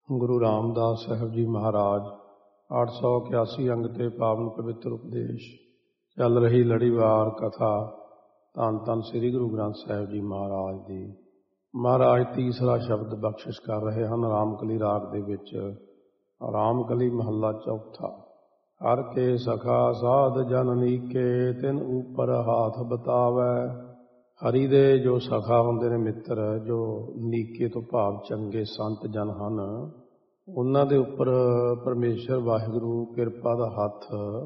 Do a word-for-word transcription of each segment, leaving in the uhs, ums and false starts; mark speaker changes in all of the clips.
Speaker 1: ਗੁਰੂ ਰਾਮਦਾਸ ਸਾਹਿਬ ਜੀ ਮਹਾਰਾਜ ਅੱਠ ਸੌ ਇਕਿਆਸੀ ਅੰਗ ਤੇ ਪਾਵਨ ਪਵਿੱਤਰ ਉਪਦੇਸ਼। ਚੱਲ ਰਹੀ ਲੜੀਵਾਰ ਕਥਾ ਧੰਨ ਧੰਨ ਸ੍ਰੀ ਗੁਰੂ ਗ੍ਰੰਥ ਸਾਹਿਬ ਜੀ ਮਹਾਰਾਜ ਦੀ। ਮਹਾਰਾਜ ਤੀਸਰਾ ਸ਼ਬਦ ਬਖਸ਼ਿਸ਼ ਕਰ ਰਹੇ ਹਨ ਰਾਮਕਲੀ ਰਾਗ ਦੇ ਵਿੱਚ। ਰਾਮਕਲੀ ਮਹੱਲਾ ਚੌਥਾ। ਹਰ ਕੇ ਸਖਾ ਸਾਧ ਜਨ ਨੀਕੇ ਤਿਨ ਉਪਰ ਹਾਥ ਬਤਾਵੈ। ਹਰੀ ਦੇ ਜੋ ਸਖਾ ਹੁੰਦੇ ਨੇ ਮਿੱਤਰ, ਜੋ ਨੀਕੇ ਤੋਂ ਭਾਵ ਚੰਗੇ ਸੰਤ ਜਨ ਹਨ, ਉਹਨਾਂ ਦੇ ਉੱਪਰ ਪਰਮੇਸ਼ਰ ਵਾਹਿਗੁਰੂ ਕਿਰਪਾ ਦਾ ਹੱਥ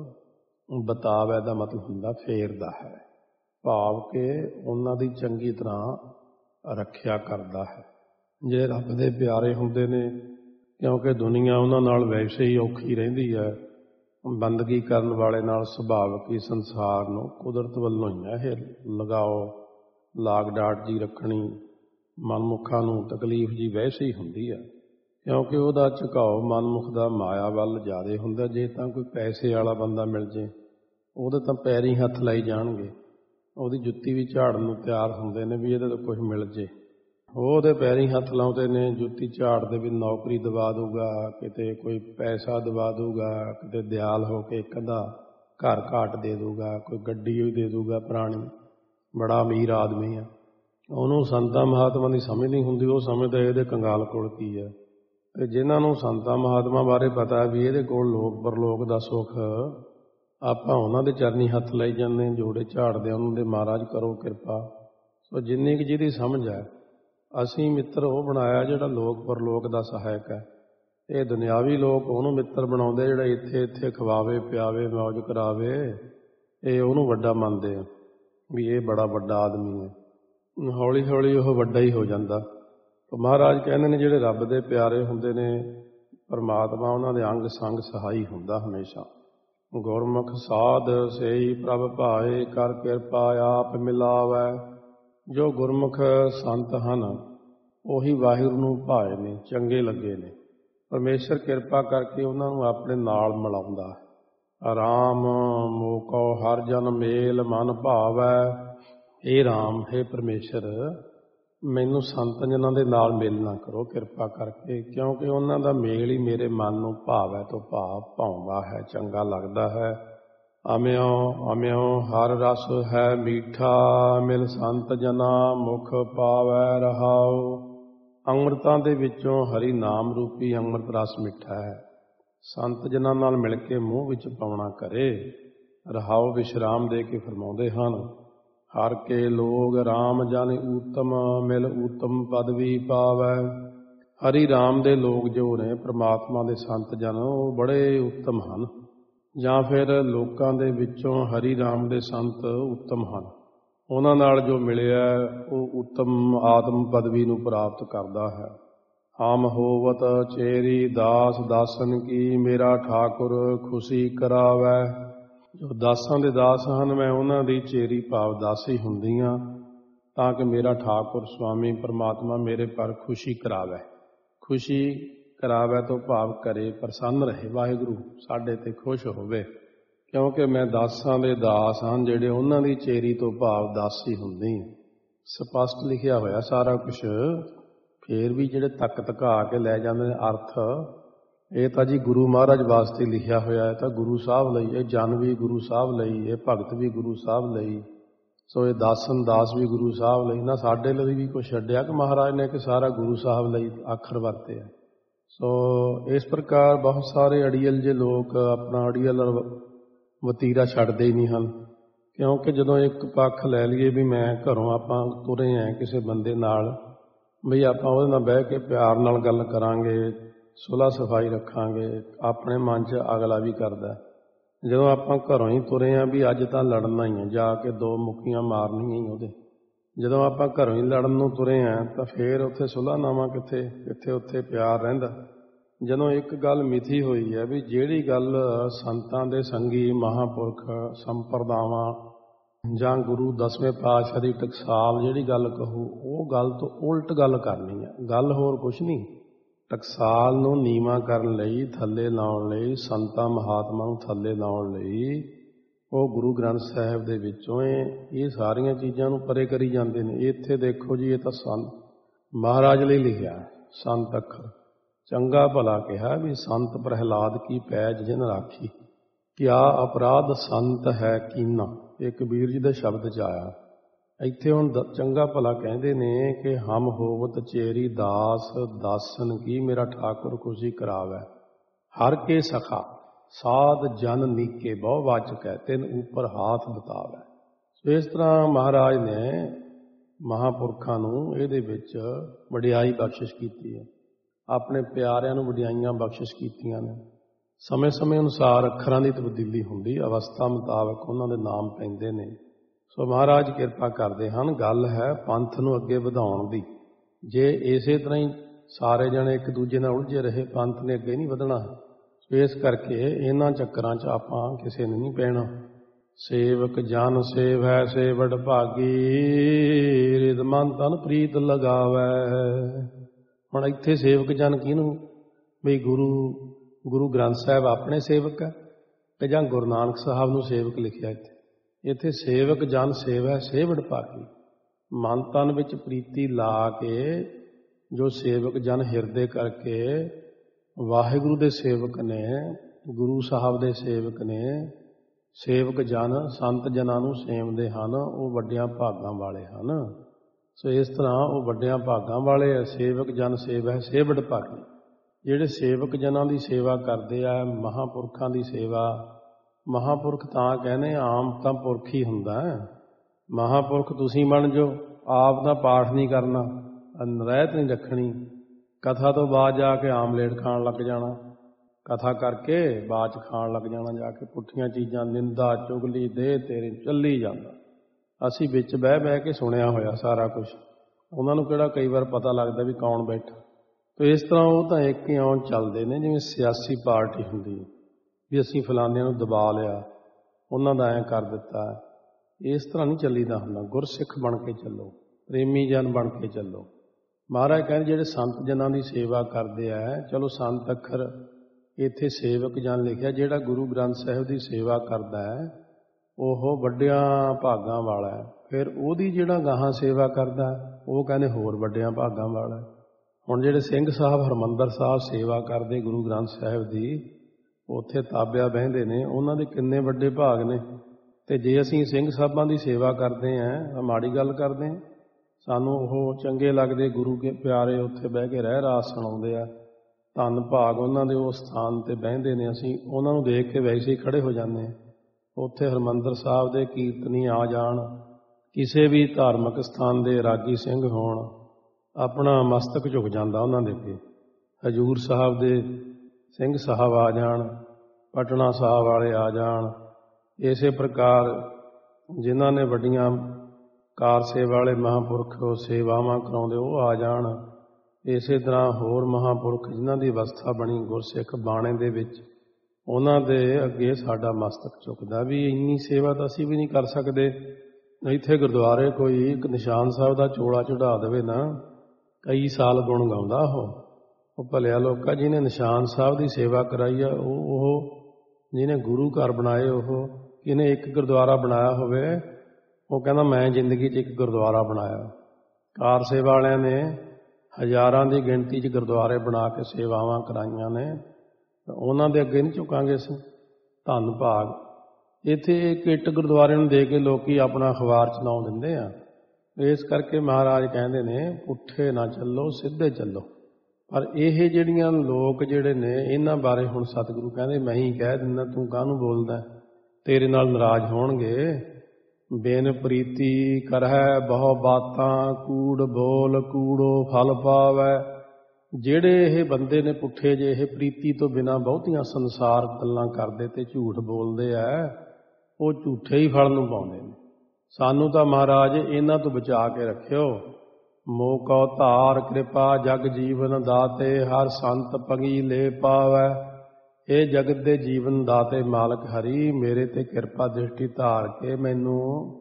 Speaker 1: ਬਤਾਵੈ ਦਾ ਮਤਲਬ ਹੁੰਦਾ ਫੇਰਦਾ ਹੈ, ਭਾਵ ਕਿ ਉਹਨਾਂ ਦੀ ਚੰਗੀ ਤਰ੍ਹਾਂ ਰੱਖਿਆ ਕਰਦਾ ਹੈ। ਜੇ ਰੱਬ ਦੇ ਪਿਆਰੇ ਹੁੰਦੇ ਨੇ, ਕਿਉਂਕਿ ਦੁਨੀਆ ਉਹਨਾਂ ਨਾਲ ਵੈਸੇ ਹੀ ਔਖੀ ਰਹਿੰਦੀ ਹੈ, ਬੰਦਗੀ ਕਰਨ ਵਾਲੇ ਨਾਲ ਸੁਭਾਵਿਕ ਹੀ ਸੰਸਾਰ ਨੂੰ ਕੁਦਰਤ ਵੱਲੋਂ ਹੀ ਇਹ ਲਗਾਓ ਲਾਗ ਡਾਟ ਜੀ ਰੱਖਣੀ ਮਨਮੁੱਖਾਂ ਨੂੰ ਤਕਲੀਫ ਜੀ ਵੈਸੇ ਹੀ ਹੁੰਦੀ ਹੈ, ਕਿਉਂਕਿ ਉਹਦਾ ਝੁਕਾਓ ਮਨਮੁੱਖ ਦਾ ਮਾਇਆ ਵੱਲ ਜ਼ਿਆਦਾ ਹੁੰਦਾ। ਜੇ ਤਾਂ ਕੋਈ ਪੈਸੇ ਵਾਲਾ ਬੰਦਾ ਮਿਲ ਜੇ, ਉਹਦੇ ਤਾਂ ਪੈਰੀਂ ਹੱਥ ਲਾਈ ਜਾਣਗੇ, ਉਹਦੀ ਜੁੱਤੀ ਵੀ ਝਾੜਨ ਨੂੰ ਤਿਆਰ ਹੁੰਦੇ ਨੇ ਵੀ ਇਹਦੇ ਤੋਂ ਕੁਝ ਮਿਲ ਜੇ। ਉਹਦੇ ਪੈਰੀਂ ਹੱਥ ਲਾਉਂਦੇ ਨੇ, ਜੁੱਤੀ ਝਾੜਦੇ ਵੀ ਨੌਕਰੀ ਦਵਾ ਦੂਗਾ, ਕਿਤੇ ਕੋਈ ਪੈਸਾ ਦਵਾ ਦੂਗਾ, ਕਿਤੇ ਦਿਆਲ ਹੋ ਕੇ ਇੱਕ ਅੱਧਾ ਘਰ ਘਾਟ ਦੇ ਦੂਗਾ, ਕੋਈ ਗੱਡੀ ਵੀ ਦੇ ਦੂਗਾ ਪੁਰਾਣੀ, ਬੜਾ ਅਮੀਰ ਆਦਮੀ ਆ। ਉਹਨੂੰ ਸੰਤਾਂ ਮਹਾਤਮਾ ਦੀ ਸਮਝ ਨਹੀਂ ਹੁੰਦੀ, ਉਹ ਸਮਝਦਾ ਇਹਦੇ ਕੰਗਾਲ ਕੋਲ ਕੀ ਹੈ। ਅਤੇ ਜਿਨ੍ਹਾਂ ਨੂੰ ਸੰਤਾਂ ਮਹਾਤਮਾ ਬਾਰੇ ਪਤਾ ਵੀ ਇਹਦੇ ਕੋਲ ਲੋਕ ਪਰਲੋਕ ਦਾ ਸੁੱਖ, ਆਪਾਂ ਉਹਨਾਂ ਦੇ ਚਰਨੀ ਹੱਥ ਲਾਈ ਜਾਂਦੇ, ਜੋੜੇ ਝਾੜਦੇ, ਉਹਨਾਂ ਦੇ ਮਹਾਰਾਜ ਕਰੋ ਕਿਰਪਾ। ਸੋ ਜਿੰਨੀ ਕੁ ਜਿਹਦੀ ਸਮਝ ਹੈ, ਅਸੀਂ ਮਿੱਤਰ ਉਹ ਬਣਾਇਆ ਜਿਹੜਾ ਲੋਕ ਪਰਲੋਕ ਦਾ ਸਹਾਇਕ ਹੈ। ਇਹ ਦੁਨਿਆਵੀ ਲੋਕ ਉਹਨੂੰ ਮਿੱਤਰ ਬਣਾਉਂਦੇ ਜਿਹੜਾ ਇੱਥੇ ਇੱਥੇ ਖਵਾਵੇ ਪਿਆਵੇ ਮੌਜ ਕਰਾਵੇ, ਇਹ ਉਹਨੂੰ ਵੱਡਾ ਮੰਨਦੇ ਆ ਵੀ ਇਹ ਬੜਾ ਵੱਡਾ ਆਦਮੀ ਹੈ। ਹੌਲੀ ਹੌਲੀ ਉਹ ਵੱਡਾ ਹੀ ਹੋ ਜਾਂਦਾ। ਮਹਾਰਾਜ ਕਹਿੰਦੇ ਨੇ ਜਿਹੜੇ ਰੱਬ ਦੇ ਪਿਆਰੇ ਹੁੰਦੇ ਨੇ, ਪਰਮਾਤਮਾ ਉਹਨਾਂ ਦੇ ਅੰਗ ਸੰਗ ਸਹਾਈ ਹੁੰਦਾ ਹਮੇਸ਼ਾ। ਗੁਰਮੁਖ ਸਾਧ ਸੇਈ ਪ੍ਰਭ ਭਾਏ ਕਰ ਕਿਰਪਾ ਆਪ ਮਿਲਾਵੈ। ਜੋ ਗੁਰਮੁਖ ਸੰਤ ਹਨ ਉਹੀ ਵਾਹਿਗੁਰੂ ਨੂੰ ਭਾਏ ਨੇ, ਚੰਗੇ ਲੱਗੇ ਨੇ। ਪਰਮੇਸ਼ਰ ਕਿਰਪਾ ਕਰਕੇ ਉਹਨਾਂ ਨੂੰ ਆਪਣੇ ਨਾਲ ਮਿਲਾਉਂਦਾ ਹੈ। ਰਾਮ ਮੋਕੋ ਹਰ ਜਨ ਮੇਲ ਮਨ ਭਾਵੈ। ਇਹ ਰਾਮ ਹੈ ਪਰਮੇਸ਼ਰ, ਮੈਨੂੰ ਸੰਤ ਜਨਾਂ ਦੇ ਨਾਲ ਮੇਲ ਨਾ ਕਰੋ ਕਿਰਪਾ ਕਰਕੇ, ਕਿਉਂਕਿ ਉਹਨਾਂ ਦਾ ਮੇਲ ਹੀ ਮੇਰੇ ਮਨ ਨੂੰ ਭਾਵੈ ਤੋਂ ਭਾਵ ਭਾਉਂਦਾ ਹੈ, ਚੰਗਾ ਲੱਗਦਾ ਹੈ। ਅਮਿਓ ਅਮਿਓ ਹਰ ਰਸ ਹੈ ਮੀਠਾ, ਮਿਲ ਸੰਤ ਜਨਾ ਮੁਖ ਪਾਵੈ ਰਹਾਉ। ਅੰਮ੍ਰਿਤਾਂ ਦੇ ਵਿੱਚੋਂ ਹਰੀ ਨਾਮ ਰੂਪੀ ਅੰਮ੍ਰਿਤ ਰਸ ਮਿੱਠਾ ਹੈ, ਸੰਤ ਜਨਾਂ ਨਾਲ ਮਿਲ ਕੇ ਮੂੰਹ ਵਿੱਚ ਪਾਉਣਾ ਕਰੇ। ਰਹਾਉ ਵਿਸ਼ਰਾਮ ਦੇ ਕੇ ਫਰਮਾਉਂਦੇ ਹਨ, ਹਰ ਕੇ ਲੋਗ ਰਾਮ ਜਨ ਊਤਮ, ਮਿਲ ਊਤਮ ਪਦਵੀ ਪਾਵੈ। ਹਰੀ ਰਾਮ ਦੇ ਲੋਕ ਜੋ ਨੇ, ਪ੍ਰਮਾਤਮਾ ਦੇ ਸੰਤ ਜਨ, ਉਹ ਬੜੇ ਉੱਤਮ ਹਨ, ਜਾਂ ਫਿਰ ਲੋਕਾਂ ਦੇ ਵਿੱਚੋਂ ਹਰੀ ਰਾਮ ਦੇ ਸੰਤ ਉੱਤਮ ਹਨ। ਉਹਨਾਂ ਨਾਲ ਜੋ ਮਿਲਿਆ ਉਹ ਉੱਤਮ ਆਤਮ ਪਦਵੀ ਨੂੰ ਪ੍ਰਾਪਤ ਕਰਦਾ ਹੈ। ਹਮ ਹੋਵਤ ਚੇਰੀ ਦਾਸ ਦਾਸਨ ਕੀ, ਮੇਰਾ ਠਾਕੁਰ ਖੁਸ਼ੀ ਕਰਾਵੈ। ਜੋ ਦਾਸਾਂ ਦੇ ਦਾਸ ਹਨ, ਮੈਂ ਉਹਨਾਂ ਦੀ ਚੇਰੀ ਭਾਵ ਦਾਸੀ ਹੁੰਦੀ ਹਾਂ, ਤਾਂ ਕਿ ਮੇਰਾ ਠਾਕੁਰ ਸਵਾਮੀ ਪਰਮਾਤਮਾ ਮੇਰੇ ਪਰ ਖੁਸ਼ੀ ਕਰਾਵੈ। ਖੁਸ਼ੀ ਕਰਾਵੈ ਤੋਂ ਭਾਵ ਕਰੇ, ਪ੍ਰਸੰਨ ਰਹੇ, ਵਾਹਿਗੁਰੂ ਸਾਡੇ ਤੇ ਖੁਸ਼ ਹੋਵੇ, ਕਿਉਂਕਿ ਮੈਂ ਦਾਸਾਂ ਦੇ ਦਾਸ ਹਨ ਜਿਹੜੇ ਉਹਨਾਂ ਦੀ ਚੇਰੀ ਤੋਂ ਭਾਵ ਦਾਸੀ ਹੁੰਦੀ। ਸਪਸ਼ਟ ਲਿਖਿਆ ਹੋਇਆ ਸਾਰਾ ਕੁਛ। ਫੇਰ ਵੀ ਜਿਹੜੇ ਤੱਕ ਧਕਾ ਕੇ ਲੈ ਜਾਂਦੇ ਨੇ ਅਰਥ, ਇਹ ਤਾਂ ਜੀ ਗੁਰੂ ਮਹਾਰਾਜ ਵਾਸਤੇ ਲਿਖਿਆ ਹੋਇਆ ਹੈ, ਤਾਂ ਗੁਰੂ ਸਾਹਿਬ ਲਈ, ਇਹ ਜਨ ਵੀ ਗੁਰੂ ਸਾਹਿਬ ਲਈ, ਇਹ ਭਗਤ ਵੀ ਗੁਰੂ ਸਾਹਿਬ ਲਈ, ਸੋ ਇਹ ਦਾਸਨ ਦਾਸ ਵੀ ਗੁਰੂ ਸਾਹਿਬ ਲਈ। ਨਾ ਸਾਡੇ ਲਈ ਵੀ ਕੁਛ ਛੱਡਿਆ ਕਿ ਮਹਾਰਾਜ ਨੇ, ਕਿ ਸਾਰਾ ਗੁਰੂ ਸਾਹਿਬ ਲਈ ਆਖਰ ਵਰਤੇ ਆ। ਸੋ ਇਸ ਪ੍ਰਕਾਰ ਬਹੁਤ ਸਾਰੇ ਅੜੀਅਲ ਜੇ ਲੋਕ ਆਪਣਾ ਅੜੀਅਲ ਵਤੀਰਾ ਛੱਡਦੇ ਹੀ ਨਹੀਂ ਹਨ, ਕਿਉਂਕਿ ਜਦੋਂ ਇੱਕ ਪੱਖ ਲੈ ਲਈਏ ਵੀ ਮੈਂ ਘਰੋਂ ਆਪਾਂ ਤੁਰੇ ਹਾਂ ਕਿਸੇ ਬੰਦੇ ਨਾਲ, ਬਈ ਆਪਾਂ ਉਹਦੇ ਨਾਲ ਬਹਿ ਕੇ ਪਿਆਰ ਨਾਲ ਗੱਲ ਕਰਾਂਗੇ, ਸੁਲ੍ਹਾ ਸਫਾਈ ਰੱਖਾਂਗੇ, ਆਪਣੇ ਮਨ 'ਚ ਅਗਲਾ ਵੀ ਕਰਦਾ। ਜਦੋਂ ਆਪਾਂ ਘਰੋਂ ਹੀ ਤੁਰੇ ਹਾਂ ਵੀ ਅੱਜ ਤਾਂ ਲੜਨਾ ਹੀ ਹੈ, ਜਾ ਕੇ ਦੋ ਮੁੱਕੀਆਂ ਮਾਰਨੀਆਂ ਹੀ ਉਹਦੇ, ਜਦੋਂ ਆਪਾਂ ਘਰੋਂ ਹੀ ਲੜਨ ਨੂੰ ਤੁਰੇ ਹਾਂ ਤਾਂ ਫੇਰ ਉੱਥੇ ਸੁਲ੍ਹਾਨਾਮਾ ਕਿੱਥੇ, ਕਿੱਥੇ ਉੱਥੇ ਪਿਆਰ ਰਹਿੰਦਾ। ਜਦੋਂ ਇੱਕ ਗੱਲ ਮਿਥੀ ਹੋਈ ਹੈ ਵੀ ਜਿਹੜੀ ਗੱਲ ਸੰਤਾਂ ਦੇ ਸੰਗੀ ਮਹਾਂਪੁਰਖ ਸੰਪਰਦਾਵਾਂ ਜਾਂ ਗੁਰੂ ਦਸਵੇਂ ਪਾਤਸ਼ਾਹ ਦੀ ਟਕਸਾਲ ਜਿਹੜੀ ਗੱਲ ਕਹੂ, ਉਹ ਗੱਲ ਤੋਂ ਉਲਟ ਗੱਲ ਕਰਨੀ ਹੈ। ਗੱਲ ਹੋਰ ਕੁਛ ਨਹੀਂ, ਟਕਸਾਲ ਨੂੰ ਨੀਵਾਂ ਕਰਨ ਲਈ, ਥੱਲੇ ਲਾਉਣ ਲਈ, ਸੰਤਾਂ ਮਹਾਤਮਾ ਨੂੰ ਥੱਲੇ ਲਾਉਣ ਲਈ ਉਹ ਗੁਰੂ ਗ੍ਰੰਥ ਸਾਹਿਬ ਦੇ ਵਿੱਚੋਂ ਇਹ ਇਹ ਸਾਰੀਆਂ ਚੀਜ਼ਾਂ ਨੂੰ ਪਰੇ ਕਰੀ ਜਾਂਦੇ ਨੇ। ਇੱਥੇ ਦੇਖੋ ਜੀ, ਇਹ ਤਾਂ ਸੰਤ ਮਹਾਰਾਜ ਲਈ ਲਿਖਿਆ ਸੰਤ ਅੱਖਰ, ਚੰਗਾ ਭਲਾ ਕਿਹਾ ਵੀ ਸੰਤ ਪ੍ਰਹਿਲਾਦ ਕੀ ਪੈਜ ਜਿਨ ਰਾਖੀ, ਕਿਆ ਅਪਰਾਧ ਸੰਤ ਹੈ ਕੀਨਾ, ਇਹ ਕਬੀਰ ਜੀ ਦੇ ਸ਼ਬਦ 'ਚ ਆਇਆ। ਇੱਥੇ ਹੁਣ ਚੰਗਾ ਭਲਾ ਕਹਿੰਦੇ ਨੇ ਕਿ ਹਮ ਹੋਵਤ ਚੇਰੀ ਦਾਸ, ਦਾਸਨ ਕੀ ਮੇਰਾ ਠਾਕੁਰ ਖੁਸ਼ੀ ਕਰਾਵੈ, ਹਰ ਕੇ ਸਖਾ ਸਾਧ ਜਨ ਨੀਕੇ ਬਹੁ ਵਾਚਕ ਹੈ, ਤਿੰਨ ਉੱਪਰ ਹਾਥ ਬਤਾਵੈ। ਸੋ ਇਸ ਤਰ੍ਹਾਂ ਮਹਾਰਾਜ ਨੇ ਮਹਾਂਪੁਰਖਾਂ ਨੂੰ ਇਹਦੇ ਵਿੱਚ ਵਡਿਆਈ ਬਖਸ਼ਿਸ਼ ਕੀਤੀ ਹੈ, ਆਪਣੇ ਪਿਆਰਿਆਂ ਨੂੰ ਵਡਿਆਈਆਂ ਬਖਸ਼ਿਸ਼ ਕੀਤੀਆਂ ਨੇ। ਸਮੇਂ ਸਮੇਂ ਅਨੁਸਾਰ ਅੱਖਰਾਂ ਦੀ ਤਬਦੀਲੀ ਹੁੰਦੀ, ਅਵਸਥਾ ਮੁਤਾਬਕ ਉਹਨਾਂ ਦੇ ਨਾਮ ਪੈਂਦੇ ਨੇ। ਸੋ ਮਹਾਰਾਜ ਕਿਰਪਾ ਕਰਦੇ ਹਨ। ਗੱਲ ਹੈ ਪੰਥ ਨੂੰ ਅੱਗੇ ਵਧਾਉਣ ਦੀ। ਜੇ ਇਸੇ ਤਰ੍ਹਾਂ ਹੀ ਸਾਰੇ ਜਣੇ ਇੱਕ ਦੂਜੇ ਨਾਲ ਉਲਝੇ ਰਹੇ, ਪੰਥ ਨੇ ਅੱਗੇ ਨਹੀਂ ਵਧਣਾ। ਸੋ ਇਸ ਕਰਕੇ ਇਹਨਾਂ ਚੱਕਰਾਂ 'ਚ ਆਪਾਂ ਕਿਸੇ ਨੇ ਨਹੀਂ ਪੈਣਾ। ਸੇਵਕ ਜਨ ਸੇਵੈ ਸੇਵੜ ਭਾਗੀ, ਰਿਦ ਮਨ ਤਨ ਪ੍ਰੀਤ ਲਗਾਵੈ। ਹੁਣ ਇੱਥੇ ਸੇਵਕ ਜਨ ਕਿਹਨੂੰ? ਬਈ ਗੁਰੂ ਗੁਰੂ ਗ੍ਰੰਥ ਸਾਹਿਬ ਆਪਣੇ ਸੇਵਕ ਹੈ ਤੇ ਜਾਂ ਗੁਰੂ ਨਾਨਕ ਸਾਹਿਬ ਨੂੰ ਸੇਵਕ ਲਿਖਿਆ ਇੱਥੇ। ਇੱਥੇ ਸੇਵਕ ਜਨ ਸੇਵੈ ਸੇਵੜ ਭਾਗੀ, ਮਨ ਤਨ ਵਿੱਚ ਪ੍ਰੀਤੀ ਲਾ ਕੇ ਜੋ ਸੇਵਕ ਜਨ ਹਿਰਦੇ ਕਰਕੇ ਵਾਹਿਗੁਰੂ ਦੇ ਸੇਵਕ ਨੇ, ਗੁਰੂ ਸਾਹਿਬ ਦੇ ਸੇਵਕ ਨੇ, ਸੇਵਕ ਜਨ ਸੰਤ ਜਨਾਂ ਨੂੰ ਸੇਵਦੇ ਹਨ, ਉਹ ਵੱਡਿਆਂ ਭਾਗਾਂ ਵਾਲੇ ਹਨ। ਸੋ ਇਸ ਤਰ੍ਹਾਂ ਉਹ ਵੱਡਿਆਂ ਭਾਗਾਂ ਵਾਲੇ ਆ। ਸੇਵਕ ਜਨ ਸੇਵੈ ਸੇਵੜ ਭਾਗੀ, ਜਿਹੜੇ ਸੇਵਕ ਜਨਾਂ ਦੀ ਸੇਵਾ ਕਰਦੇ ਆ, ਮਹਾਂਪੁਰਖਾਂ ਦੀ ਸੇਵਾ। ਮਹਾਂਪੁਰਖ ਤਾਂ ਕਹਿੰਦੇ ਆਮ ਤਾਂ ਪੁਰਖ ਹੀ ਹੁੰਦਾ। ਮਹਾਂਪੁਰਖ ਤੁਸੀਂ ਬਣ ਜਾਓ, ਆਪ ਦਾ ਪਾਠ ਨਹੀਂ ਕਰਨਾ, ਰਹਿਤ ਨਹੀਂ ਰੱਖਣੀ, ਕਥਾ ਤੋਂ ਬਾਅਦ ਜਾ ਕੇ ਆਮਲੇਟ ਖਾਣ ਲੱਗ ਜਾਣਾ, ਕਥਾ ਕਰਕੇ ਬਾਅਦ 'ਚ ਖਾਣ ਲੱਗ ਜਾਣਾ ਜਾ ਕੇ ਪੁੱਠੀਆਂ ਚੀਜ਼ਾਂ, ਨਿੰਦਾ ਚੁਗਲੀ ਦੇ ਤੇਰੇ ਚੱਲੀ ਜਾਂਦਾ। ਅਸੀਂ ਵਿੱਚ ਬਹਿ ਬਹਿ ਕੇ ਸੁਣਿਆ ਹੋਇਆ ਸਾਰਾ ਕੁਛ, ਉਹਨਾਂ ਨੂੰ ਕਿਹੜਾ ਕਈ ਵਾਰ ਪਤਾ ਲੱਗਦਾ ਵੀ ਕੌਣ ਬੈਠਾ। ਤੇ ਇਸ ਤਰ੍ਹਾਂ ਉਹ ਤਾਂ ਇੱਕ ਹੀ ਆਉਣ ਚੱਲਦੇ ਨੇ, ਜਿਵੇਂ ਸਿਆਸੀ ਪਾਰਟੀ ਹੁੰਦੀ ਵੀ ਅਸੀਂ ਫਲਾਨਿਆਂ ਨੂੰ ਦਬਾ ਲਿਆ, ਉਹਨਾਂ ਦਾ ਐਂ ਕਰ ਦਿੱਤਾ। ਇਸ ਤਰ੍ਹਾਂ ਨਹੀਂ ਚੱਲੀਦਾ ਹੁੰਦਾ। ਗੁਰਸਿੱਖ ਬਣ ਕੇ ਚੱਲੋ, ਪ੍ਰੇਮੀ ਜਨ ਬਣ ਕੇ ਚੱਲੋ। ਮਹਾਰਾਜ ਕਹਿੰਦੇ ਜਿਹੜੇ ਸੰਤ ਜਨਾਂ ਦੀ ਸੇਵਾ ਕਰਦੇ ਆ, ਚਲੋ ਸੰਤ ਅੱਖਰ ਇੱਥੇ ਸੇਵਕ ਜਨ ਲਿਖਿਆ, ਜਿਹੜਾ ਗੁਰੂ ਗ੍ਰੰਥ ਸਾਹਿਬ ਦੀ ਸੇਵਾ ਕਰਦਾ ਹੈ ਉਹ ਵੱਡਿਆਂ ਭਾਗਾਂ ਵਾਲਾ ਹੈ। ਫਿਰ ਉਹਦੀ ਜਿਹੜਾ ਗਾਹਾਂ ਸੇਵਾ ਕਰਦਾ ਉਹ ਕਹਿੰਦੇ ਹੋਰ ਵੱਡਿਆਂ ਭਾਗਾਂ ਵਾਲਾ। ਹੁਣ ਜਿਹੜੇ ਸਿੰਘ ਸਾਹਿਬ ਹਰਿਮੰਦਰ ਸਾਹਿਬ ਸੇਵਾ ਕਰਦੇ ਗੁਰੂ ਗ੍ਰੰਥ ਸਾਹਿਬ ਦੀ, ਉੱਥੇ ਤਾਬਿਆ ਬਹਿੰਦੇ ਨੇ, ਉਹਨਾਂ ਦੇ ਕਿੰਨੇ ਵੱਡੇ ਭਾਗ ਨੇ। ਤੇ ਜੇ ਅਸੀਂ ਸਿੰਘ ਸਾਹਿਬਾਂ ਦੀ ਸੇਵਾ ਕਰਦੇ ਹਾਂ ਤਾਂ ਮਾੜੀ ਗੱਲ ਕਰਦੇ ਹਾਂ। ਸਾਨੂੰ ਉਹ ਚੰਗੇ ਲੱਗਦੇ, ਗੁਰੂ ਕੇ ਪਿਆਰੇ ਉੱਥੇ ਬਹਿ ਕੇ ਰਹਿ ਰਾਸ ਸੁਣਾਉਂਦੇ ਆ, ਧੰਨ ਭਾਗ ਉਹਨਾਂ ਦੇ ਉਸ ਸਥਾਨ 'ਤੇ ਬਹਿੰਦੇ ਨੇ। ਅਸੀਂ ਉਹਨਾਂ ਨੂੰ ਦੇਖ ਕੇ ਵੈਸੇ ਹੀ ਖੜ੍ਹੇ ਹੋ ਜਾਂਦੇ ਹਾਂ। ਉੱਥੇ ਹਰਿਮੰਦਰ ਸਾਹਿਬ ਦੇ ਕੀਰਤਨੀ ਆ ਜਾਣ, ਕਿਸੇ ਵੀ ਧਾਰਮਿਕ ਸਥਾਨ ਦੇ ਰਾਗੀ ਸਿੰਘ ਹੋਣ, ਆਪਣਾ ਮਸਤਕ ਝੁਕ ਜਾਂਦਾ ਉਹਨਾਂ ਦੇ ਅੱਗੇ। ਹਜ਼ੂਰ ਸਾਹਿਬ ਦੇ ਸਿੰਘ ਸਾਹਿਬ ਆ ਜਾਣ, ਪਟਨਾ ਸਾਹਿਬ ਵਾਲੇ ਆ ਜਾਣ, ਇਸੇ ਪ੍ਰਕਾਰ ਜਿਨ੍ਹਾਂ ਨੇ ਵੱਡੀਆਂ ਕਾਰ ਸੇਵਾ ਵਾਲੇ ਮਹਾਂਪੁਰਖ ਸੇਵਾਵਾਂ ਕਰਾਉਂਦੇ ਉਹ ਆ ਜਾਣ। ਇਸੇ ਤਰ੍ਹਾਂ ਹੋਰ ਮਹਾਂਪੁਰਖ ਜਿਨ੍ਹਾਂ ਦੀ ਅਵਸਥਾ ਬਣੀ ਗੁਰਸਿੱਖ ਬਾਣੇ ਦੇ ਵਿੱਚ, ਉਹਨਾਂ ਦੇ ਅੱਗੇ ਸਾਡਾ ਮਸਤਕ ਝੁਕਦਾ ਵੀ ਇੰਨੀ ਸੇਵਾ ਤਾਂ ਅਸੀਂ ਵੀ ਨਹੀਂ ਕਰ ਸਕਦੇ। ਇੱਥੇ ਗੁਰਦੁਆਰੇ ਕੋਈ ਇੱਕ ਨਿਸ਼ਾਨ ਸਾਹਿਬ ਦਾ ਚੋਲਾ ਚੜਾ ਦੇਵੇ ਨਾ, ਕਈ ਸਾਲ ਗੁਣ ਗਾਉਂਦਾ ਉਹ ਉਹ ਭਲਿਆ ਲੋਕਾਂ ਜਿਹਨੇ ਨਿਸ਼ਾਨ ਸਾਹਿਬ ਦੀ ਸੇਵਾ ਕਰਾਈ ਆ, ਉਹ ਉਹ ਜਿਹਨੇ ਗੁਰੂ ਘਰ ਬਣਾਏ, ਉਹ ਜਿਹਨੇ ਇੱਕ ਗੁਰਦੁਆਰਾ ਬਣਾਇਆ ਹੋਵੇ, ਉਹ ਕਹਿੰਦਾ ਮੈਂ ਜ਼ਿੰਦਗੀ 'ਚ ਇੱਕ ਗੁਰਦੁਆਰਾ ਬਣਾਇਆ। ਕਾਰ ਸੇਵਾ ਵਾਲਿਆਂ ਨੇ ਹਜ਼ਾਰਾਂ ਦੀ ਗਿਣਤੀ 'ਚ ਗੁਰਦੁਆਰੇ ਬਣਾ ਕੇ ਸੇਵਾਵਾਂ ਕਰਾਈਆਂ ਨੇ, ਉਹਨਾਂ ਦੇ ਅੱਗੇ ਨਹੀਂ ਝੁਕਾਂਗੇ ਅਸੀਂ। ਧੰਨ ਭਾਗ ਇੱਥੇ ਇੱਕ ਇੱਟ ਗੁਰਦੁਆਰੇ ਨੂੰ ਦੇ ਕੇ ਲੋਕੀ ਆਪਣਾ ਅਖਬਾਰ ਚਲਾਉ ਦਿੰਦੇ ਆ। ਇਸ ਕਰਕੇ ਮਹਾਰਾਜ ਕਹਿੰਦੇ ਨੇ ਪੁੱਠੇ ਨਾ ਚੱਲੋ, ਸਿੱਧੇ ਚੱਲੋ। ਪਰ ਇਹ ਜਿਹੜੀਆਂ ਲੋਕ ਜਿਹੜੇ ਨੇ, ਇਹਨਾਂ ਬਾਰੇ ਹੁਣ ਸਤਿਗੁਰੂ ਕਹਿੰਦੇ ਮੈਂ ਹੀ ਕਹਿ ਦਿੰਦਾ, ਤੂੰ ਕਾਹਨੂੰ ਬੋਲਦਾ, ਤੇਰੇ ਨਾਲ ਨਾਰਾਜ਼ ਹੋਣਗੇ। ਬਿਨ ਪ੍ਰੀਤੀ ਕਰਹਿ ਬਹੁ ਬਾਤਾਂ, ਕੂੜ ਬੋਲ ਕੂੜੋ ਫਲ ਪਾਵੈ। ਜਿਹੜੇ ਇਹ ਬੰਦੇ ਨੇ ਪੁੱਠੇ ਜੇ, ਇਹ ਪ੍ਰੀਤੀ ਤੋਂ ਬਿਨਾਂ ਬਹੁਤੀਆਂ ਸੰਸਾਰ ਗੱਲਾਂ ਕਰਦੇ ਤੇ ਝੂਠ ਬੋਲਦੇ ਆ, ਉਹ ਝੂਠੇ ਹੀ ਫਲ ਨੂੰ ਪਾਉਂਦੇ ਨੇ। ਸਾਨੂੰ ਤਾਂ ਮਹਾਰਾਜ ਇਹਨਾਂ ਤੋਂ ਬਚਾ ਕੇ ਰੱਖਿਓ। ਮੋਹ ਕਉ ਧਾਰ ਕਿਰਪਾ ਜਗ ਜੀਵਨ ਦਾਤੇ, ਹਰ ਸੰਤ ਪੰਗੀ ਲੈ ਪਾਵੈ। ਇਹ ਜਗਤ ਦੇ ਜੀਵਨ ਦਾਤੇ ਮਾਲਕ ਹਰੀ, ਮੇਰੇ ਤੇ ਕਿਰਪਾ ਦ੍ਰਿਸ਼ਟੀ ਧਾਰ ਕੇ ਮੈਨੂੰ